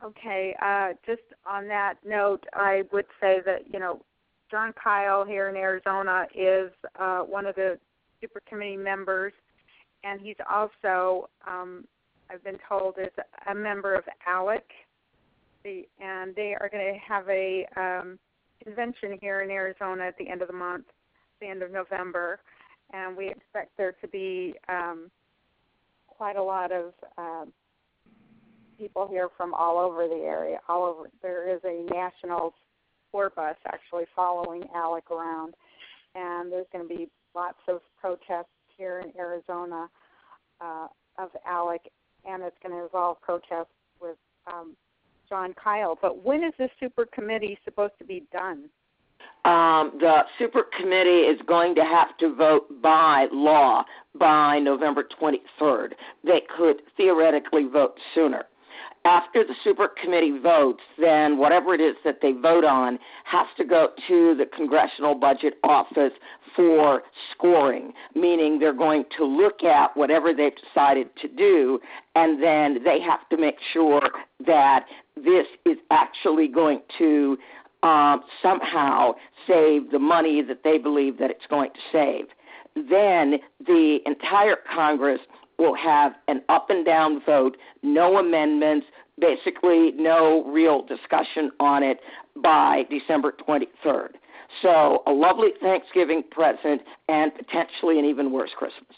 Okay, uh, just on that note, I would say that, you know, Jon Kyl here in Arizona is uh, one of the super committee members, and he's also, um, I've been told, is a member of ALEC, the, and they are going to have a um, convention here in Arizona at the end of the month, the end of November, and we expect there to be um, quite a lot of uh, people here from all over the area. All over, there is a national tour bus actually following ALEC around, and there's going to be lots of protests here in Arizona uh, of ALEC, and it's going to involve protests with um, Jon Kyl. But when is this super committee supposed to be done? Um, the super committee is going to have to vote by law by November twenty-third. They could theoretically vote sooner. After the super committee votes, then whatever it is that they vote on has to go to the Congressional Budget Office for scoring, meaning they're going to look at whatever they've decided to do, and then they have to make sure that this is actually going to um, somehow save the money that they believe that it's going to save. Then the entire Congress will have an up and down vote, no amendments, basically no real discussion on it by December twenty-third. So a lovely Thanksgiving present and potentially an even worse Christmas.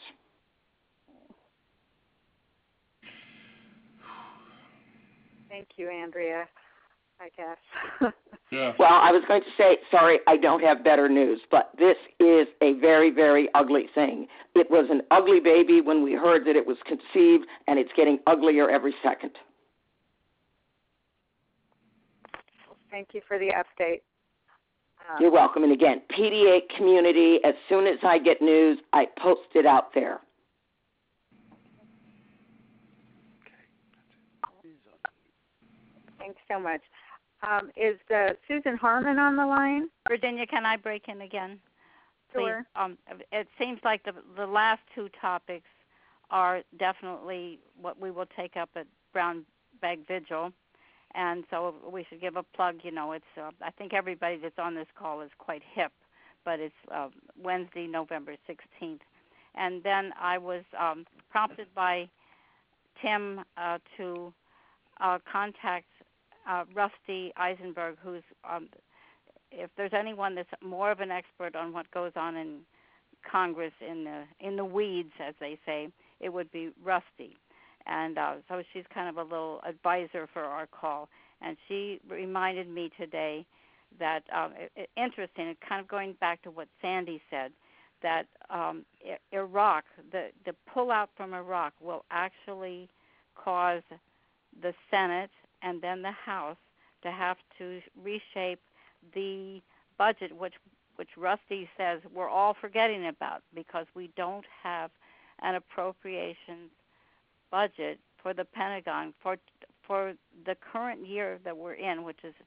Thank you, Andrea, I guess. Yeah. Well, I was going to say, sorry, I don't have better news, but this is a very, very ugly thing. It was an ugly baby when we heard that it was conceived, and it's getting uglier every second. Thank you for the update. Um, You're welcome. And again, P D A community, as soon as I get news, I post it out there. Thanks so much. Um, is uh, Susan Harmon on the line? Virginia, can I break in again? Please? Sure. Um, it seems like the the last two topics are definitely what we will take up at Brown Bag Vigil, and so we should give a plug. You know, it's uh, I think everybody that's on this call is quite hip, but it's uh, Wednesday, November sixteenth. And then I was um, prompted by Tim uh, to uh, contact Uh, Rusty Eisenberg, who's, um, if there's anyone that's more of an expert on what goes on in Congress, in the in the weeds, as they say, it would be Rusty. And uh, so she's kind of a little advisor for our call. And she reminded me today that, um, it, it, interesting, kind of going back to what Sandy said, that um, Iraq, the, the pullout from Iraq will actually cause the Senate and then the House to have to reshape the budget, which which Rusty says we're all forgetting about because we don't have an appropriations budget for the Pentagon for for the current year that we're in, which is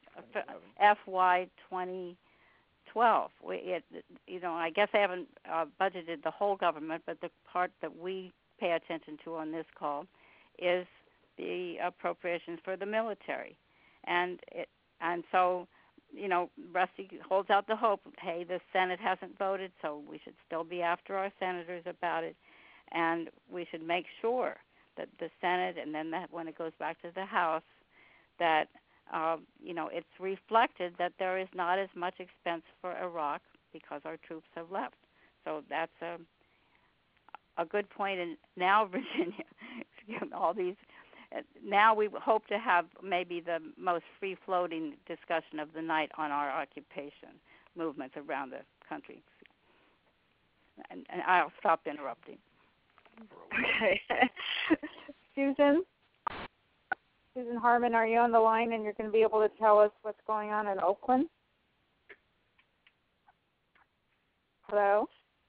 F Y twenty twelve. We, it, you know, I guess I haven't uh, budgeted the whole government, but the part that we pay attention to on this call is the appropriations for the military, and it, and so, you know, Rusty holds out the hope. Hey, the Senate hasn't voted, so we should still be after our senators about it, and we should make sure that the Senate, and then that when it goes back to the House, that uh, you know it's reflected that there is not as much expense for Iraq because our troops have left. So that's a a good point. And now, Virginia, all these. Now we hope to have maybe the most free-floating discussion of the night on our occupation movements around the country. And, and I'll stop interrupting. Okay. Susan? Susan Harmon, are you on the line and you're going to be able to tell us what's going on in Oakland? Hello?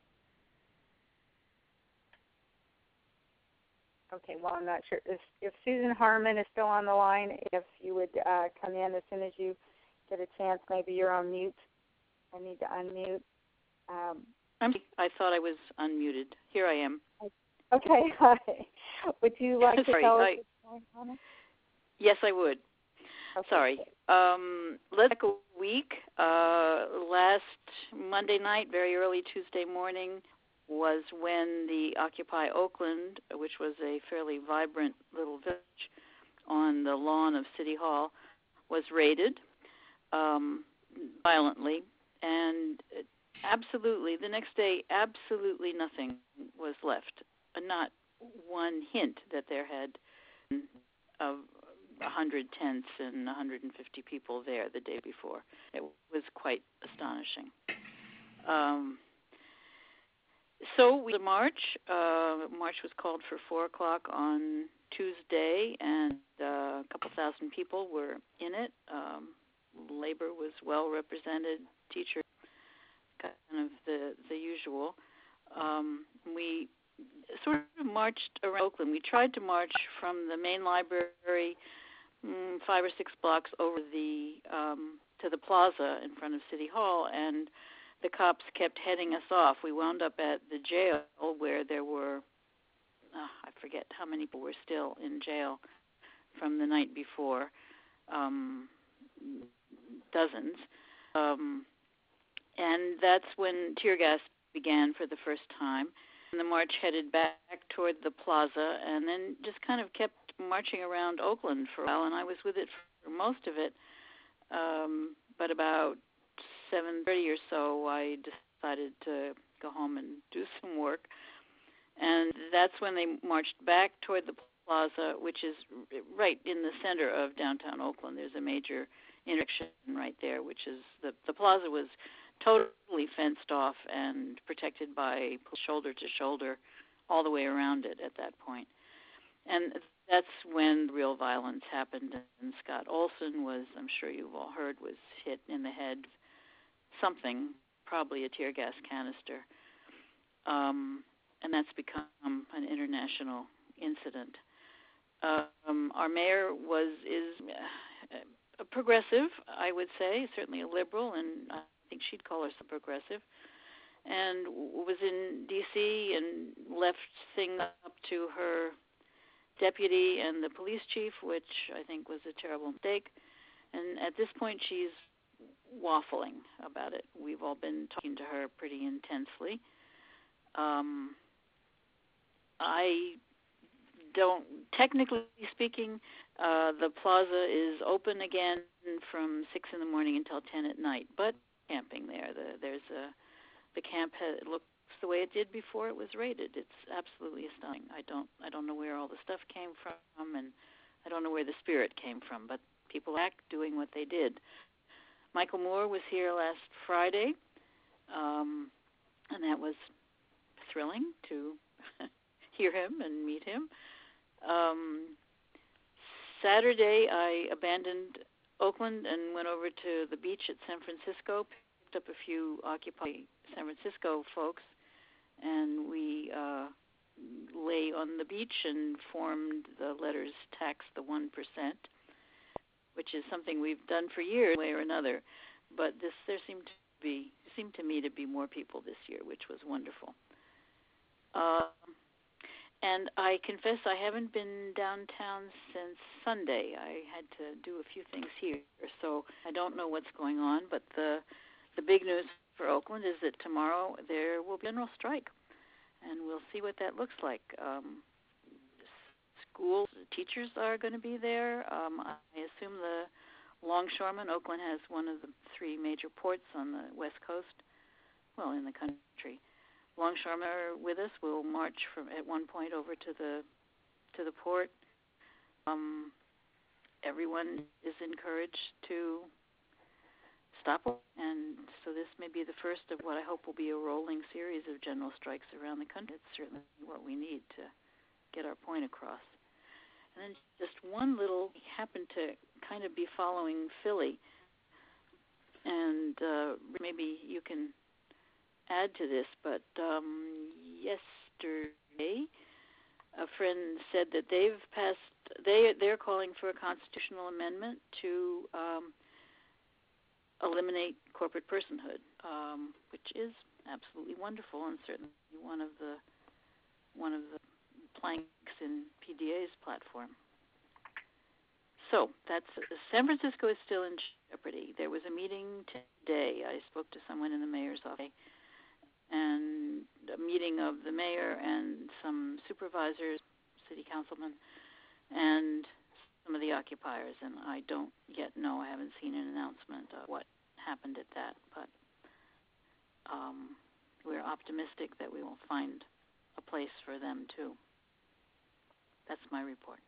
Okay, well, I'm not sure. If, if Susan Harmon is still on the line, if you would uh, come in as soon as you get a chance, maybe you're on mute. I need to unmute. Um, I'm, I thought I was unmuted. Here I am. Okay, hi. Would you like to Sorry, tell us I, what's going on? Yes, I would. Okay. Sorry. Um, let's back a week. Uh, last Monday night, very early Tuesday morning, was when the Occupy Oakland, which was a fairly vibrant little village on the lawn of City Hall, was raided um, violently. And absolutely, the next day, absolutely nothing was left. Not one hint that there had been of one hundred tents and one hundred fifty people there the day before. It was quite astonishing. Um, so we the march. Uh, march was called for four o'clock on Tuesday, and uh, a couple thousand people were in it. Um, labor was well represented. Teachers, kind of the the usual. Um, we sort of marched around Oakland. We tried to march from the main library mm, five or six blocks over the um, to the plaza in front of City Hall, and the cops kept heading us off. We wound up at the jail where there were, oh, I forget how many people were still in jail from the night before, um, dozens. Um, and that's when tear gas began for the first time. And the march headed back toward the plaza and then just kind of kept marching around Oakland for a while, and I was with it for most of it. Um, but about seven thirty or so, I decided to go home and do some work. And that's when they marched back toward the plaza, which is right in the center of downtown Oakland. There's a major intersection right there, which is the, the plaza was totally fenced off and protected by shoulder to shoulder all the way around it at that point. And that's when real violence happened. And Scott Olson was, I'm sure you've all heard, was hit in the head, something, probably a tear gas canister. Um, and that's become an international incident. Um, our mayor was is a progressive, I would say, certainly a liberal, and I think she'd call herself progressive, and was in D C and left things up to her deputy and the police chief, which I think was a terrible mistake. And at this point, she's waffling about it. We've all been talking to her pretty intensely. Um, I don't, technically speaking, uh, the plaza is open again from six in the morning until ten at night, but camping there. The, there's a, the camp has, it looks the way it did before it was raided. It's absolutely stunning. I don't, I don't know where all the stuff came from, and I don't know where the spirit came from, but people act doing what they did. Michael Moore was here last Friday, um, and that was thrilling to hear him and meet him. Um, Saturday, I abandoned Oakland and went over to the beach at San Francisco, picked up a few Occupy San Francisco folks, and we uh, lay on the beach and formed the Letters Tax the one percent, which is something we've done for years, one way or another. But this, there seemed to be, seemed to me to be more people this year, which was wonderful. Uh, and I confess I haven't been downtown since Sunday. I had to do a few things here, so I don't know what's going on. But the the big news for Oakland is that tomorrow there will be a general strike, and we'll see what that looks like. Um, schools, teachers are going to be there. Um, I assume the longshoremen, Oakland has one of the three major ports on the west coast, well, in the country. Longshoremen are with us. We'll march from at one point over to the to the port. Um, everyone is encouraged to stop, and so this may be the first of what I hope will be a rolling series of general strikes around the country. It's certainly what we need to get our point across. And then just one little, happened to kind of be following Philly, and uh, maybe you can add to this, but um, yesterday a friend said that they've passed, they, they're calling for a constitutional amendment to um, eliminate corporate personhood, um, which is absolutely wonderful and certainly one of the one of the planks in P D A's platform. so that's San Francisco is still in jeopardy. There was a meeting today. I spoke to someone in the mayor's office, and a meeting of the mayor and some supervisors, city councilmen, and some of the occupiers. And I don't yet know. I haven't seen an announcement of what happened at that, but um, we're optimistic that we will find a place for them too. That's my report.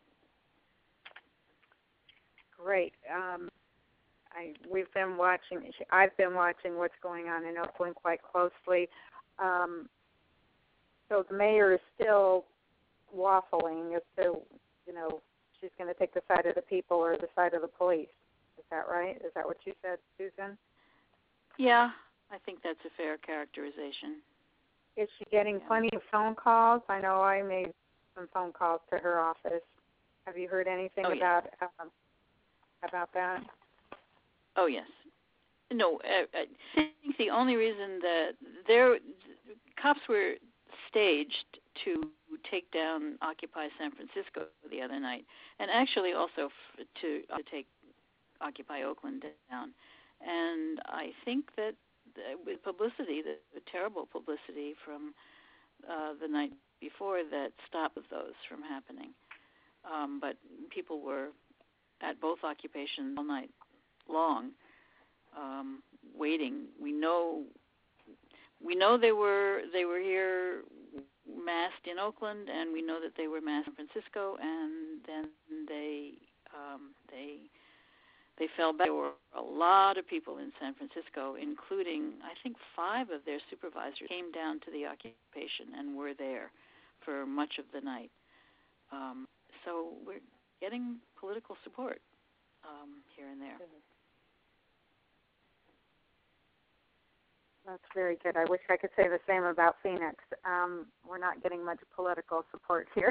Great. Um, I, we've been watching. I've been watching what's going on in Oakland quite closely. Um, so the mayor is still waffling as to, you know, she's going to take the side of the people or the side of the police. Is that right? Is that what you said, Susan? Yeah, I think that's a fair characterization. Is she getting plenty of phone calls? I know I made some phone calls to her office. Have you heard anything oh, about yes. um, about that? Oh, yes. No, I, I think the only reason that there cops were staged to take down Occupy San Francisco the other night, and actually also f- to, uh, to take Occupy Oakland down. And I think that with publicity, the, the terrible publicity from uh, the night before, that stopped those from happening. Um, but people were at both occupations all night long, um, waiting. We know, we know they were they were here masked in Oakland, and we know that they were masked in San Francisco, and then they um, they. They fell back. There were a lot of people in San Francisco, including, I think, five of their supervisors came down to the occupation and were there for much of the night. Um, so we're getting political support um, here and there. That's very good. I wish I could say the same about Phoenix. Um, we're not getting much political support here.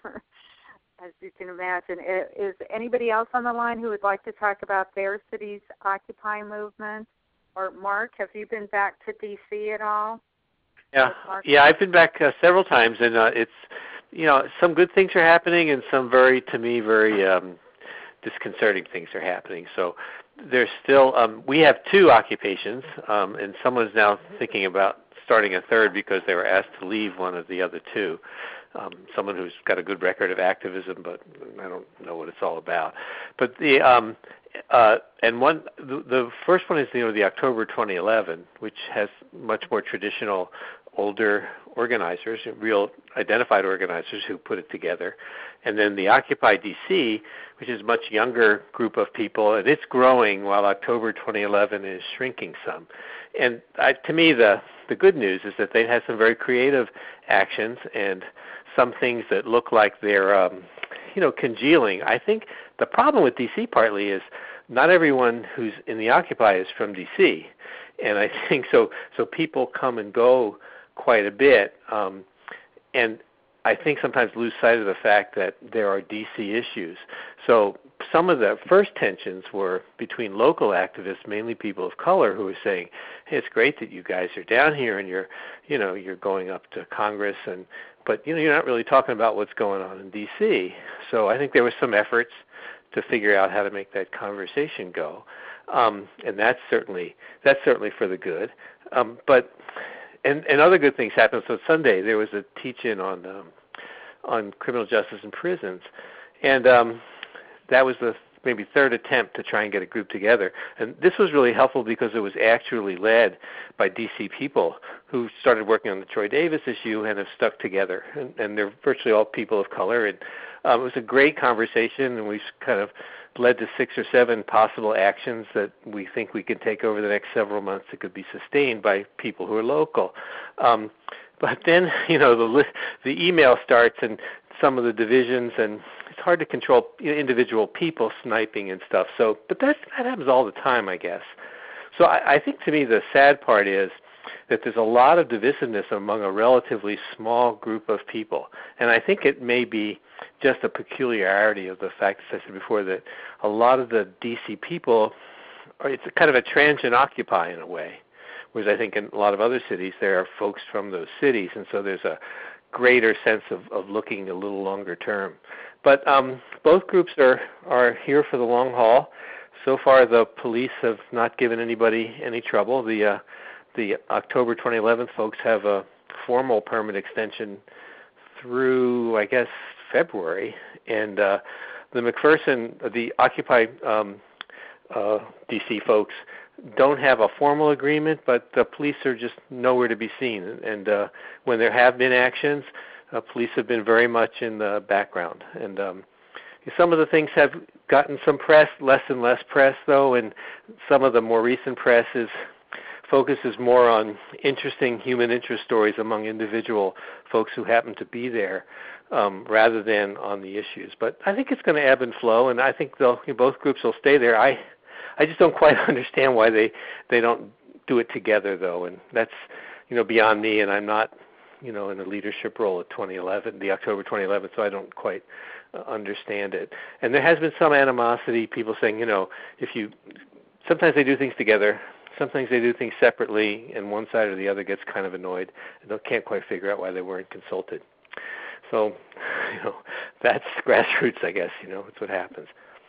As you can imagine. Is anybody else on the line who would like to talk about their city's Occupy movement? Or Mark, have you been back to D C at all? Yeah, yeah, I've been back uh, several times, and uh, it's, you know, some good things are happening, and some very, to me, very um, disconcerting things are happening. So there's still, um, we have two occupations, um, and someone's now thinking about starting a third because they were asked to leave one of the other two. Um, someone who's got a good record of activism, but I don't know what it's all about. But the um, uh, and one the, the first one is you know the October twenty eleven, which has much more traditional, older organizers, real identified organizers who put it together, and then the Occupy D C, which is a much younger group of people, and it's growing while October twenty eleven is shrinking some. And I, to me, the the good news is that they've had some very creative actions and some things that look like they're, um, you know, congealing. I think the problem with D C partly is not everyone who's in the Occupy is from D C, and I think so. So people come and go quite a bit, um, and I think sometimes lose sight of the fact that there are D C issues. So some of the first tensions were between local activists, mainly people of color, who were saying, "Hey, it's great that you guys are down here and you're, you know, you're going up to Congress, and but you know, you're not really talking about what's going on in D C" So I think there were some efforts to figure out how to make that conversation go, um, and that's certainly that's certainly for the good. Um, but and and other good things happened. So Sunday there was a teach-in on um, on criminal justice in prisons, and um, that was the maybe third attempt to try and get a group together. And this was really helpful because it was actually led by D C people who started working on the Troy Davis issue and have stuck together. And, and they're virtually all people of color. And um, it was a great conversation, and we've kind of led to six or seven possible actions that we think we could take over the next several months that could be sustained by people who are local. Um, but then, you know, the the email starts and some of the divisions, and it's hard to control individual people sniping and stuff. So, but that that happens all the time, I guess. So I, I think to me the sad part is that there's a lot of divisiveness among a relatively small group of people, and I think it may be just a peculiarity of the fact, as I said before, that a lot of the D C people are, it's a kind of a transient Occupy in a way, whereas I think in a lot of other cities there are folks from those cities, and so there's a greater sense of, of looking a little longer term. But um, both groups are, are here for the long haul. So far, the police have not given anybody any trouble. The uh, the October twenty eleven folks have a formal permit extension through, I guess, February, and uh, the McPherson, the Occupy um, uh, D C folks don't have a formal agreement, but the police are just nowhere to be seen. And uh, when there have been actions, uh, police have been very much in the background. And um, some of the things have gotten some press, less and less press, though, and some of the more recent press is focuses more on interesting human interest stories among individual folks who happen to be there, um, rather than on the issues. But I think it's going to ebb and flow, and I think they'll, both groups will stay there. I, I just don't quite understand why they, they don't do it together, though, and that's, you know, beyond me, and I'm not, you know, in a leadership role at twenty eleven, the October twenty eleven, so I don't quite uh, understand it. And there has been some animosity, people saying, you know, if you, sometimes they do things together, sometimes they do things separately, and one side or the other gets kind of annoyed and they can't quite figure out why they weren't consulted. So, you know, that's grassroots, I guess. You know, it's what happens.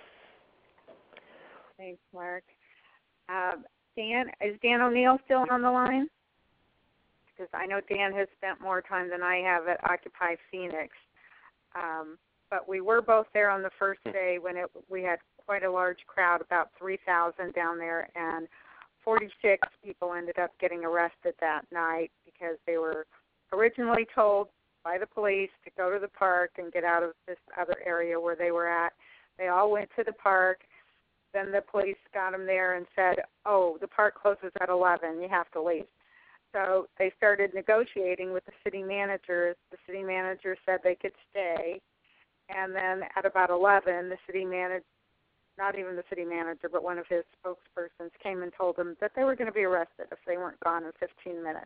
Thanks, Mark. Uh, Dan, is Dan O'Neill still on the line? Because I know Dan has spent more time than I have at Occupy Phoenix. Um, but we were both there on the first day when it, we had quite a large crowd, about three thousand down there, and forty-six people ended up getting arrested that night because they were originally told by the police to go to the park and get out of this other area where they were at. They all went to the park. Then the police got them there and said, oh, the park closes at eleven. You have to leave. So they started negotiating with the city managers. The city manager said they could stay. And then at about eleven, the city manager, not even the city manager, but one of his spokespersons came and told them that they were going to be arrested if they weren't gone in fifteen minutes.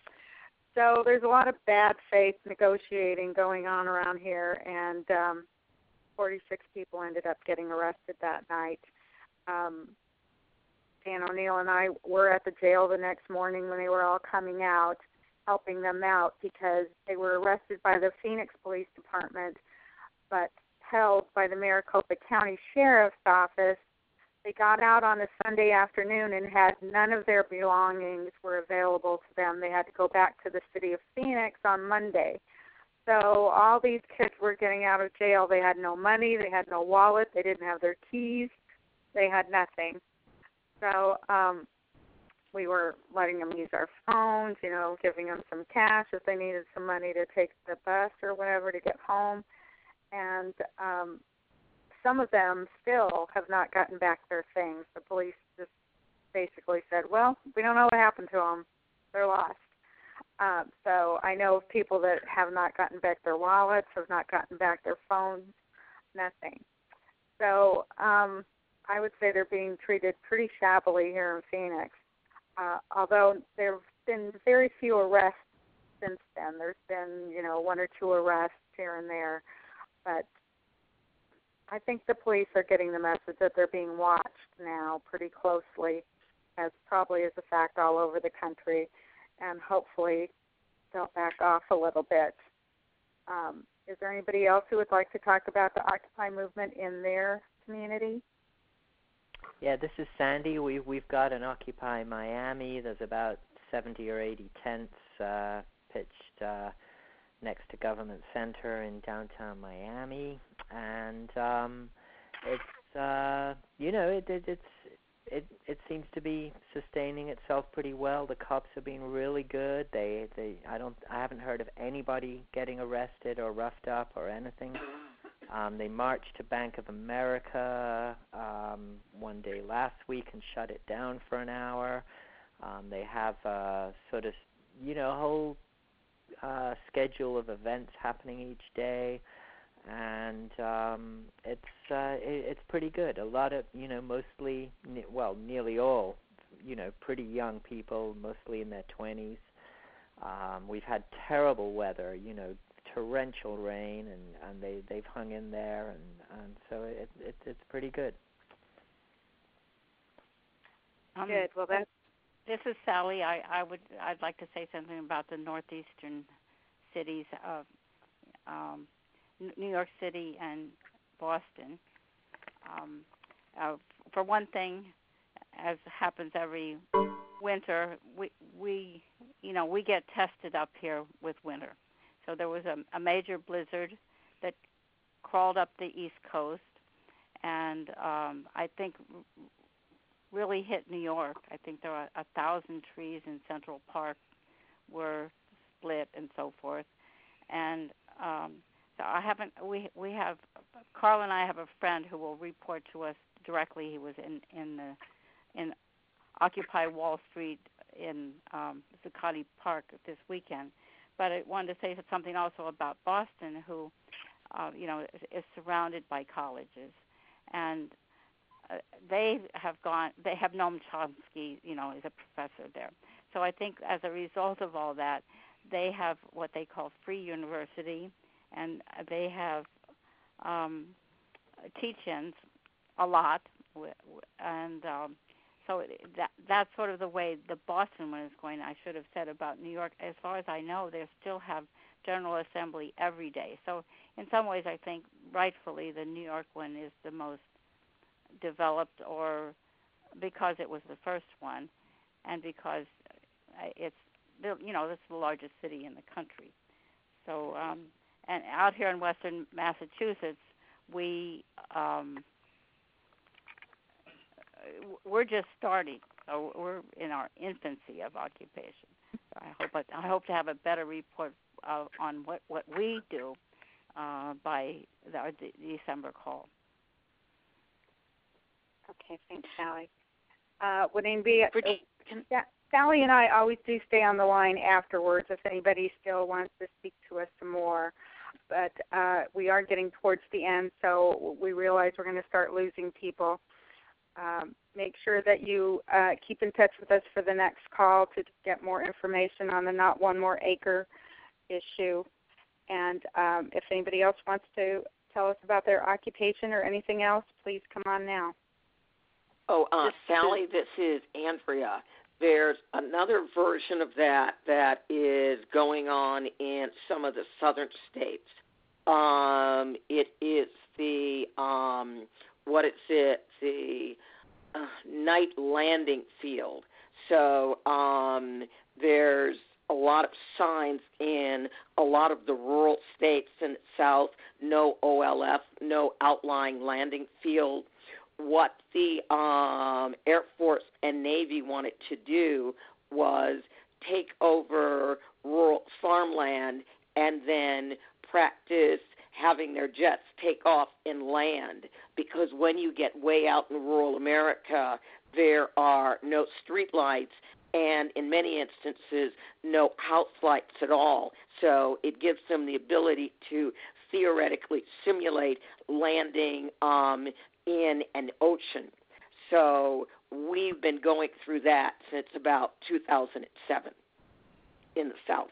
So there's a lot of bad faith negotiating going on around here, and um, forty-six people ended up getting arrested that night. Um, Dan O'Neill and I were at the jail the next morning when they were all coming out, helping them out because they were arrested by the Phoenix Police Department, but held by the Maricopa County Sheriff's Office. They got out on a Sunday afternoon and had none of their belongings were available to them. They had to go back to the city of Phoenix on Monday. So all these kids were getting out of jail. They had no money. They had no wallet. They didn't have their keys. They had nothing. So um, we were letting them use our phones, you know, giving them some cash if they needed some money to take the bus or whatever to get home. And um, some of them still have not gotten back their things. The police just basically said, well, we don't know what happened to them. They're lost. Um, so I know of people that have not gotten back their wallets, have not gotten back their phones, nothing. So um, I would say they're being treated pretty shabbily here in Phoenix, uh, although there have been very few arrests since then. There's been, you know, one or two arrests here and there. But I think the police are getting the message that they're being watched now pretty closely, as probably is a fact all over the country, and hopefully they'll back off a little bit. Um, is there anybody else who would like to talk about the Occupy movement in their community? Yeah, this is Sandy. We, we've got an Occupy Miami. There's about seventy or eighty tents uh, pitched uh, next to Government Center in downtown Miami, and um, it's uh, you know it, it it's it it seems to be sustaining itself pretty well. The cops have been really good. They they I don't I haven't heard of anybody getting arrested or roughed up or anything. Um, they marched to Bank of America um, one day last week and shut it down for an hour. Um, they have a sort of you know whole Uh, schedule of events happening each day, and um, it's uh, it, it's pretty good. A lot of you know, mostly ne- well, nearly all, you know, pretty young people, mostly in their twenties. Um, we've had terrible weather, you know, torrential rain, and, and they they've hung in there, and, and so it, it it's pretty good. Um, good. Well, that's. This is Sally. I, I would I'd like to say something about the northeastern cities of um, New York City and Boston. Um, uh, for one thing, as happens every winter, we we you know we get tested up here with winter. So there was a, a major blizzard that crawled up the East Coast, and um, I think really hit New York. I think there were a thousand trees in Central Park were split and so forth. And um, so I haven't. We we have Carl and I have a friend who will report to us directly. He was in in the in Occupy Wall Street in um, Zuccotti Park this weekend. But I wanted to say something also about Boston, who uh, you know is, is surrounded by colleges, and uh, they have gone. They have Noam Chomsky, you know, is a professor there. So I think as a result of all that, they have what they call free university, and they have um, teach-ins a lot, and um, so that that's sort of the way the Boston one is going. I should have said about New York. As far as I know, they still have General Assembly every day. So in some ways, I think rightfully the New York one is the most developed, or because it was the first one, and because it's, you know, this is the largest city in the country. So, um, and out here in Western Massachusetts, we um, we're just starting. So we're in our infancy of occupation. So I hope I hope to have a better report uh, on what, what we do uh, by the, our December call. Okay, thanks, Sally. Uh, would anybody? Bridget, can, yeah, Sally and I always do stay on the line afterwards if anybody still wants to speak to us some more. But uh, we are getting towards the end, so we realize we're going to start losing people. Um, make sure that you uh, keep in touch with us for the next call to get more information on the Not One More Acre issue. And um, if anybody else wants to tell us about their occupation or anything else, please come on now. Oh, uh, Sally, this is Andrea. There's another version of that that is going on in some of the southern states. Um, it is the, um, what is it, the uh, night landing field. So um, there's a lot of signs in a lot of the rural states in the south, no O L F, no outlying landing field. What the um, Air Force and Navy wanted to do was take over rural farmland and then practice having their jets take off and land, because when you get way out in rural America, there are no street lights and in many instances no house lights at all. So it gives them the ability to theoretically simulate landing um, in an ocean. So we've been going through that since about two thousand seven in the South.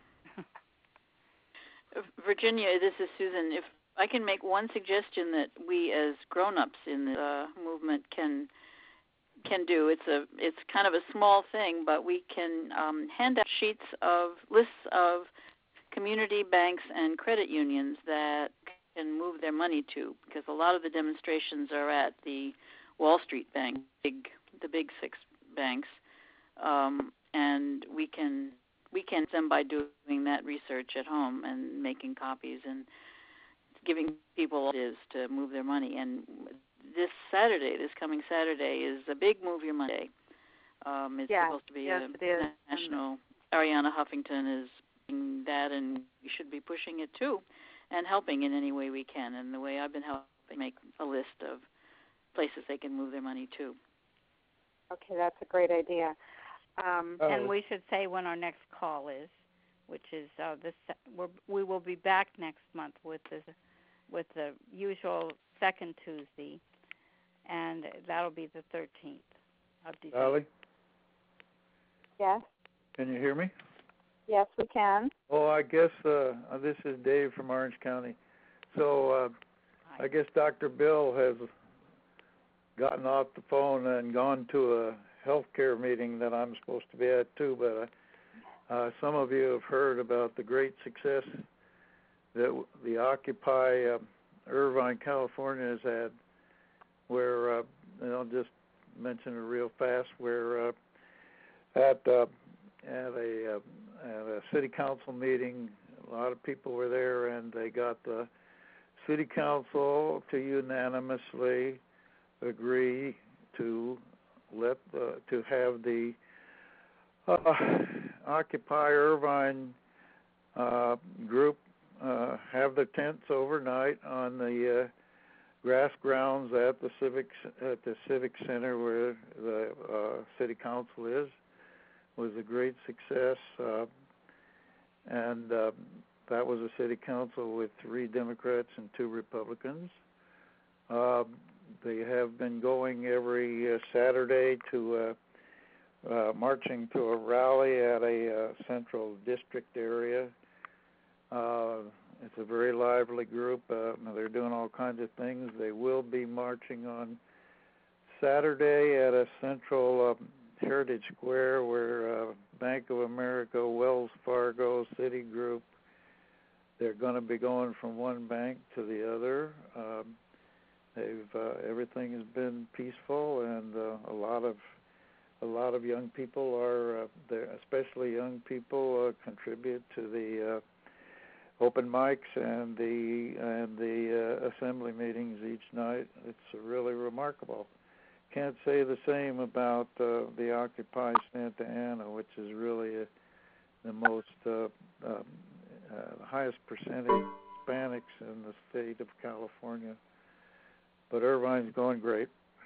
Virginia, this is Susan. If I can make one suggestion that we as grown-ups in the uh, movement can can do, it's a it's kind of a small thing, but we can um, hand out sheets of lists of community banks and credit unions that can move their money to, because a lot of the demonstrations are at the Wall Street Bank, big the big six banks, um, and we can we can them by doing that research at home and making copies and giving people ideas to move their money. And this Saturday, this coming Saturday, is a big Move Your Money Day. Um, it's yes, supposed to be yes, a it is. national. Ariana Huffington is doing that, and we should be pushing it too, and helping in any way we can. And the way I've been helping, make a list of places they can move their money to. Okay, that's a great idea. Um, oh. And we should say when our next call is, which is uh, this. We're, we will be back next month with the with the usual second Tuesday, and that'll be the thirteenth of December. Sally? Yes. Can you hear me? Yes, we can. Oh, I guess uh, this is Dave from Orange County. So uh, I guess Doctor Bill has gotten off the phone and gone to a healthcare meeting that I'm supposed to be at too, but uh, uh, some of you have heard about the great success that the Occupy uh, Irvine, California has had, where, uh, and I'll just mention it real fast, where uh, at, uh, at, a, uh, at a city council meeting, a lot of people were there, and they got the city council to unanimously agree to let the, to have the uh, Occupy Irvine uh, group uh, have their tents overnight on the uh, grass grounds at the civic at the civic center where the uh, city council is. Was a great success, uh, and uh, that was a city council with three Democrats and two Republicans. Uh, they have been going every uh, Saturday to uh, uh, marching to a rally at a uh, central district area. Uh, it's a very lively group. Uh, they're doing all kinds of things. They will be marching on Saturday at a central uh, Heritage Square where uh, Bank of America, Wells Fargo, Citigroup, they're going to be going from one bank to the other. Um, they've uh, everything has been peaceful, and uh, a lot of a lot of young people are, uh, there, especially young people, uh, contribute to the uh, open mics and the and the uh, assembly meetings each night. It's really remarkable. Can't say the same about uh, the Occupy Santa Ana, which is really uh, the most uh, uh, uh, highest percentage Hispanics in the state of California. But Irvine's going great.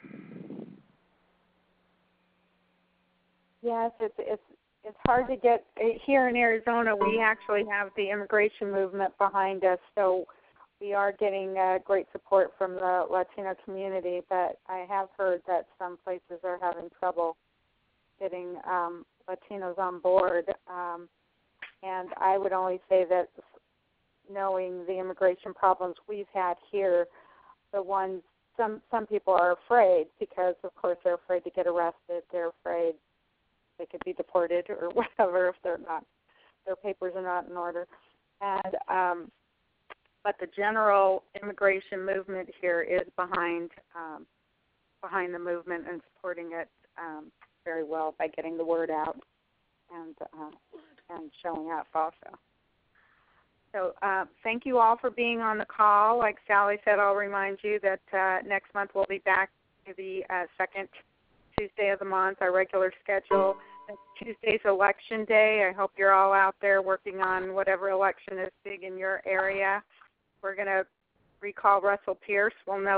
Yes, it's it's it's hard to get here in Arizona. We actually have the immigration movement behind us, so we are getting uh, great support from the Latino community. But I have heard that some places are having trouble getting um, Latinos on board, um, and I would only say that knowing the immigration problems we've had here, the ones some some people are afraid because, of course, they're afraid to get arrested. They're afraid they could be deported or whatever if they're not, their papers are not in order. And um, but the general immigration movement here is behind um, behind the movement and supporting it um, very well by getting the word out and uh, and showing up also. So uh, thank you all for being on the call. Like Sally said, I'll remind you that uh, next month we'll be back to the uh, second Tuesday of the month, our regular schedule. Tuesday's election day. I hope you're all out there working on whatever election is big in your area. We're going to recall Russell Pierce. We'll know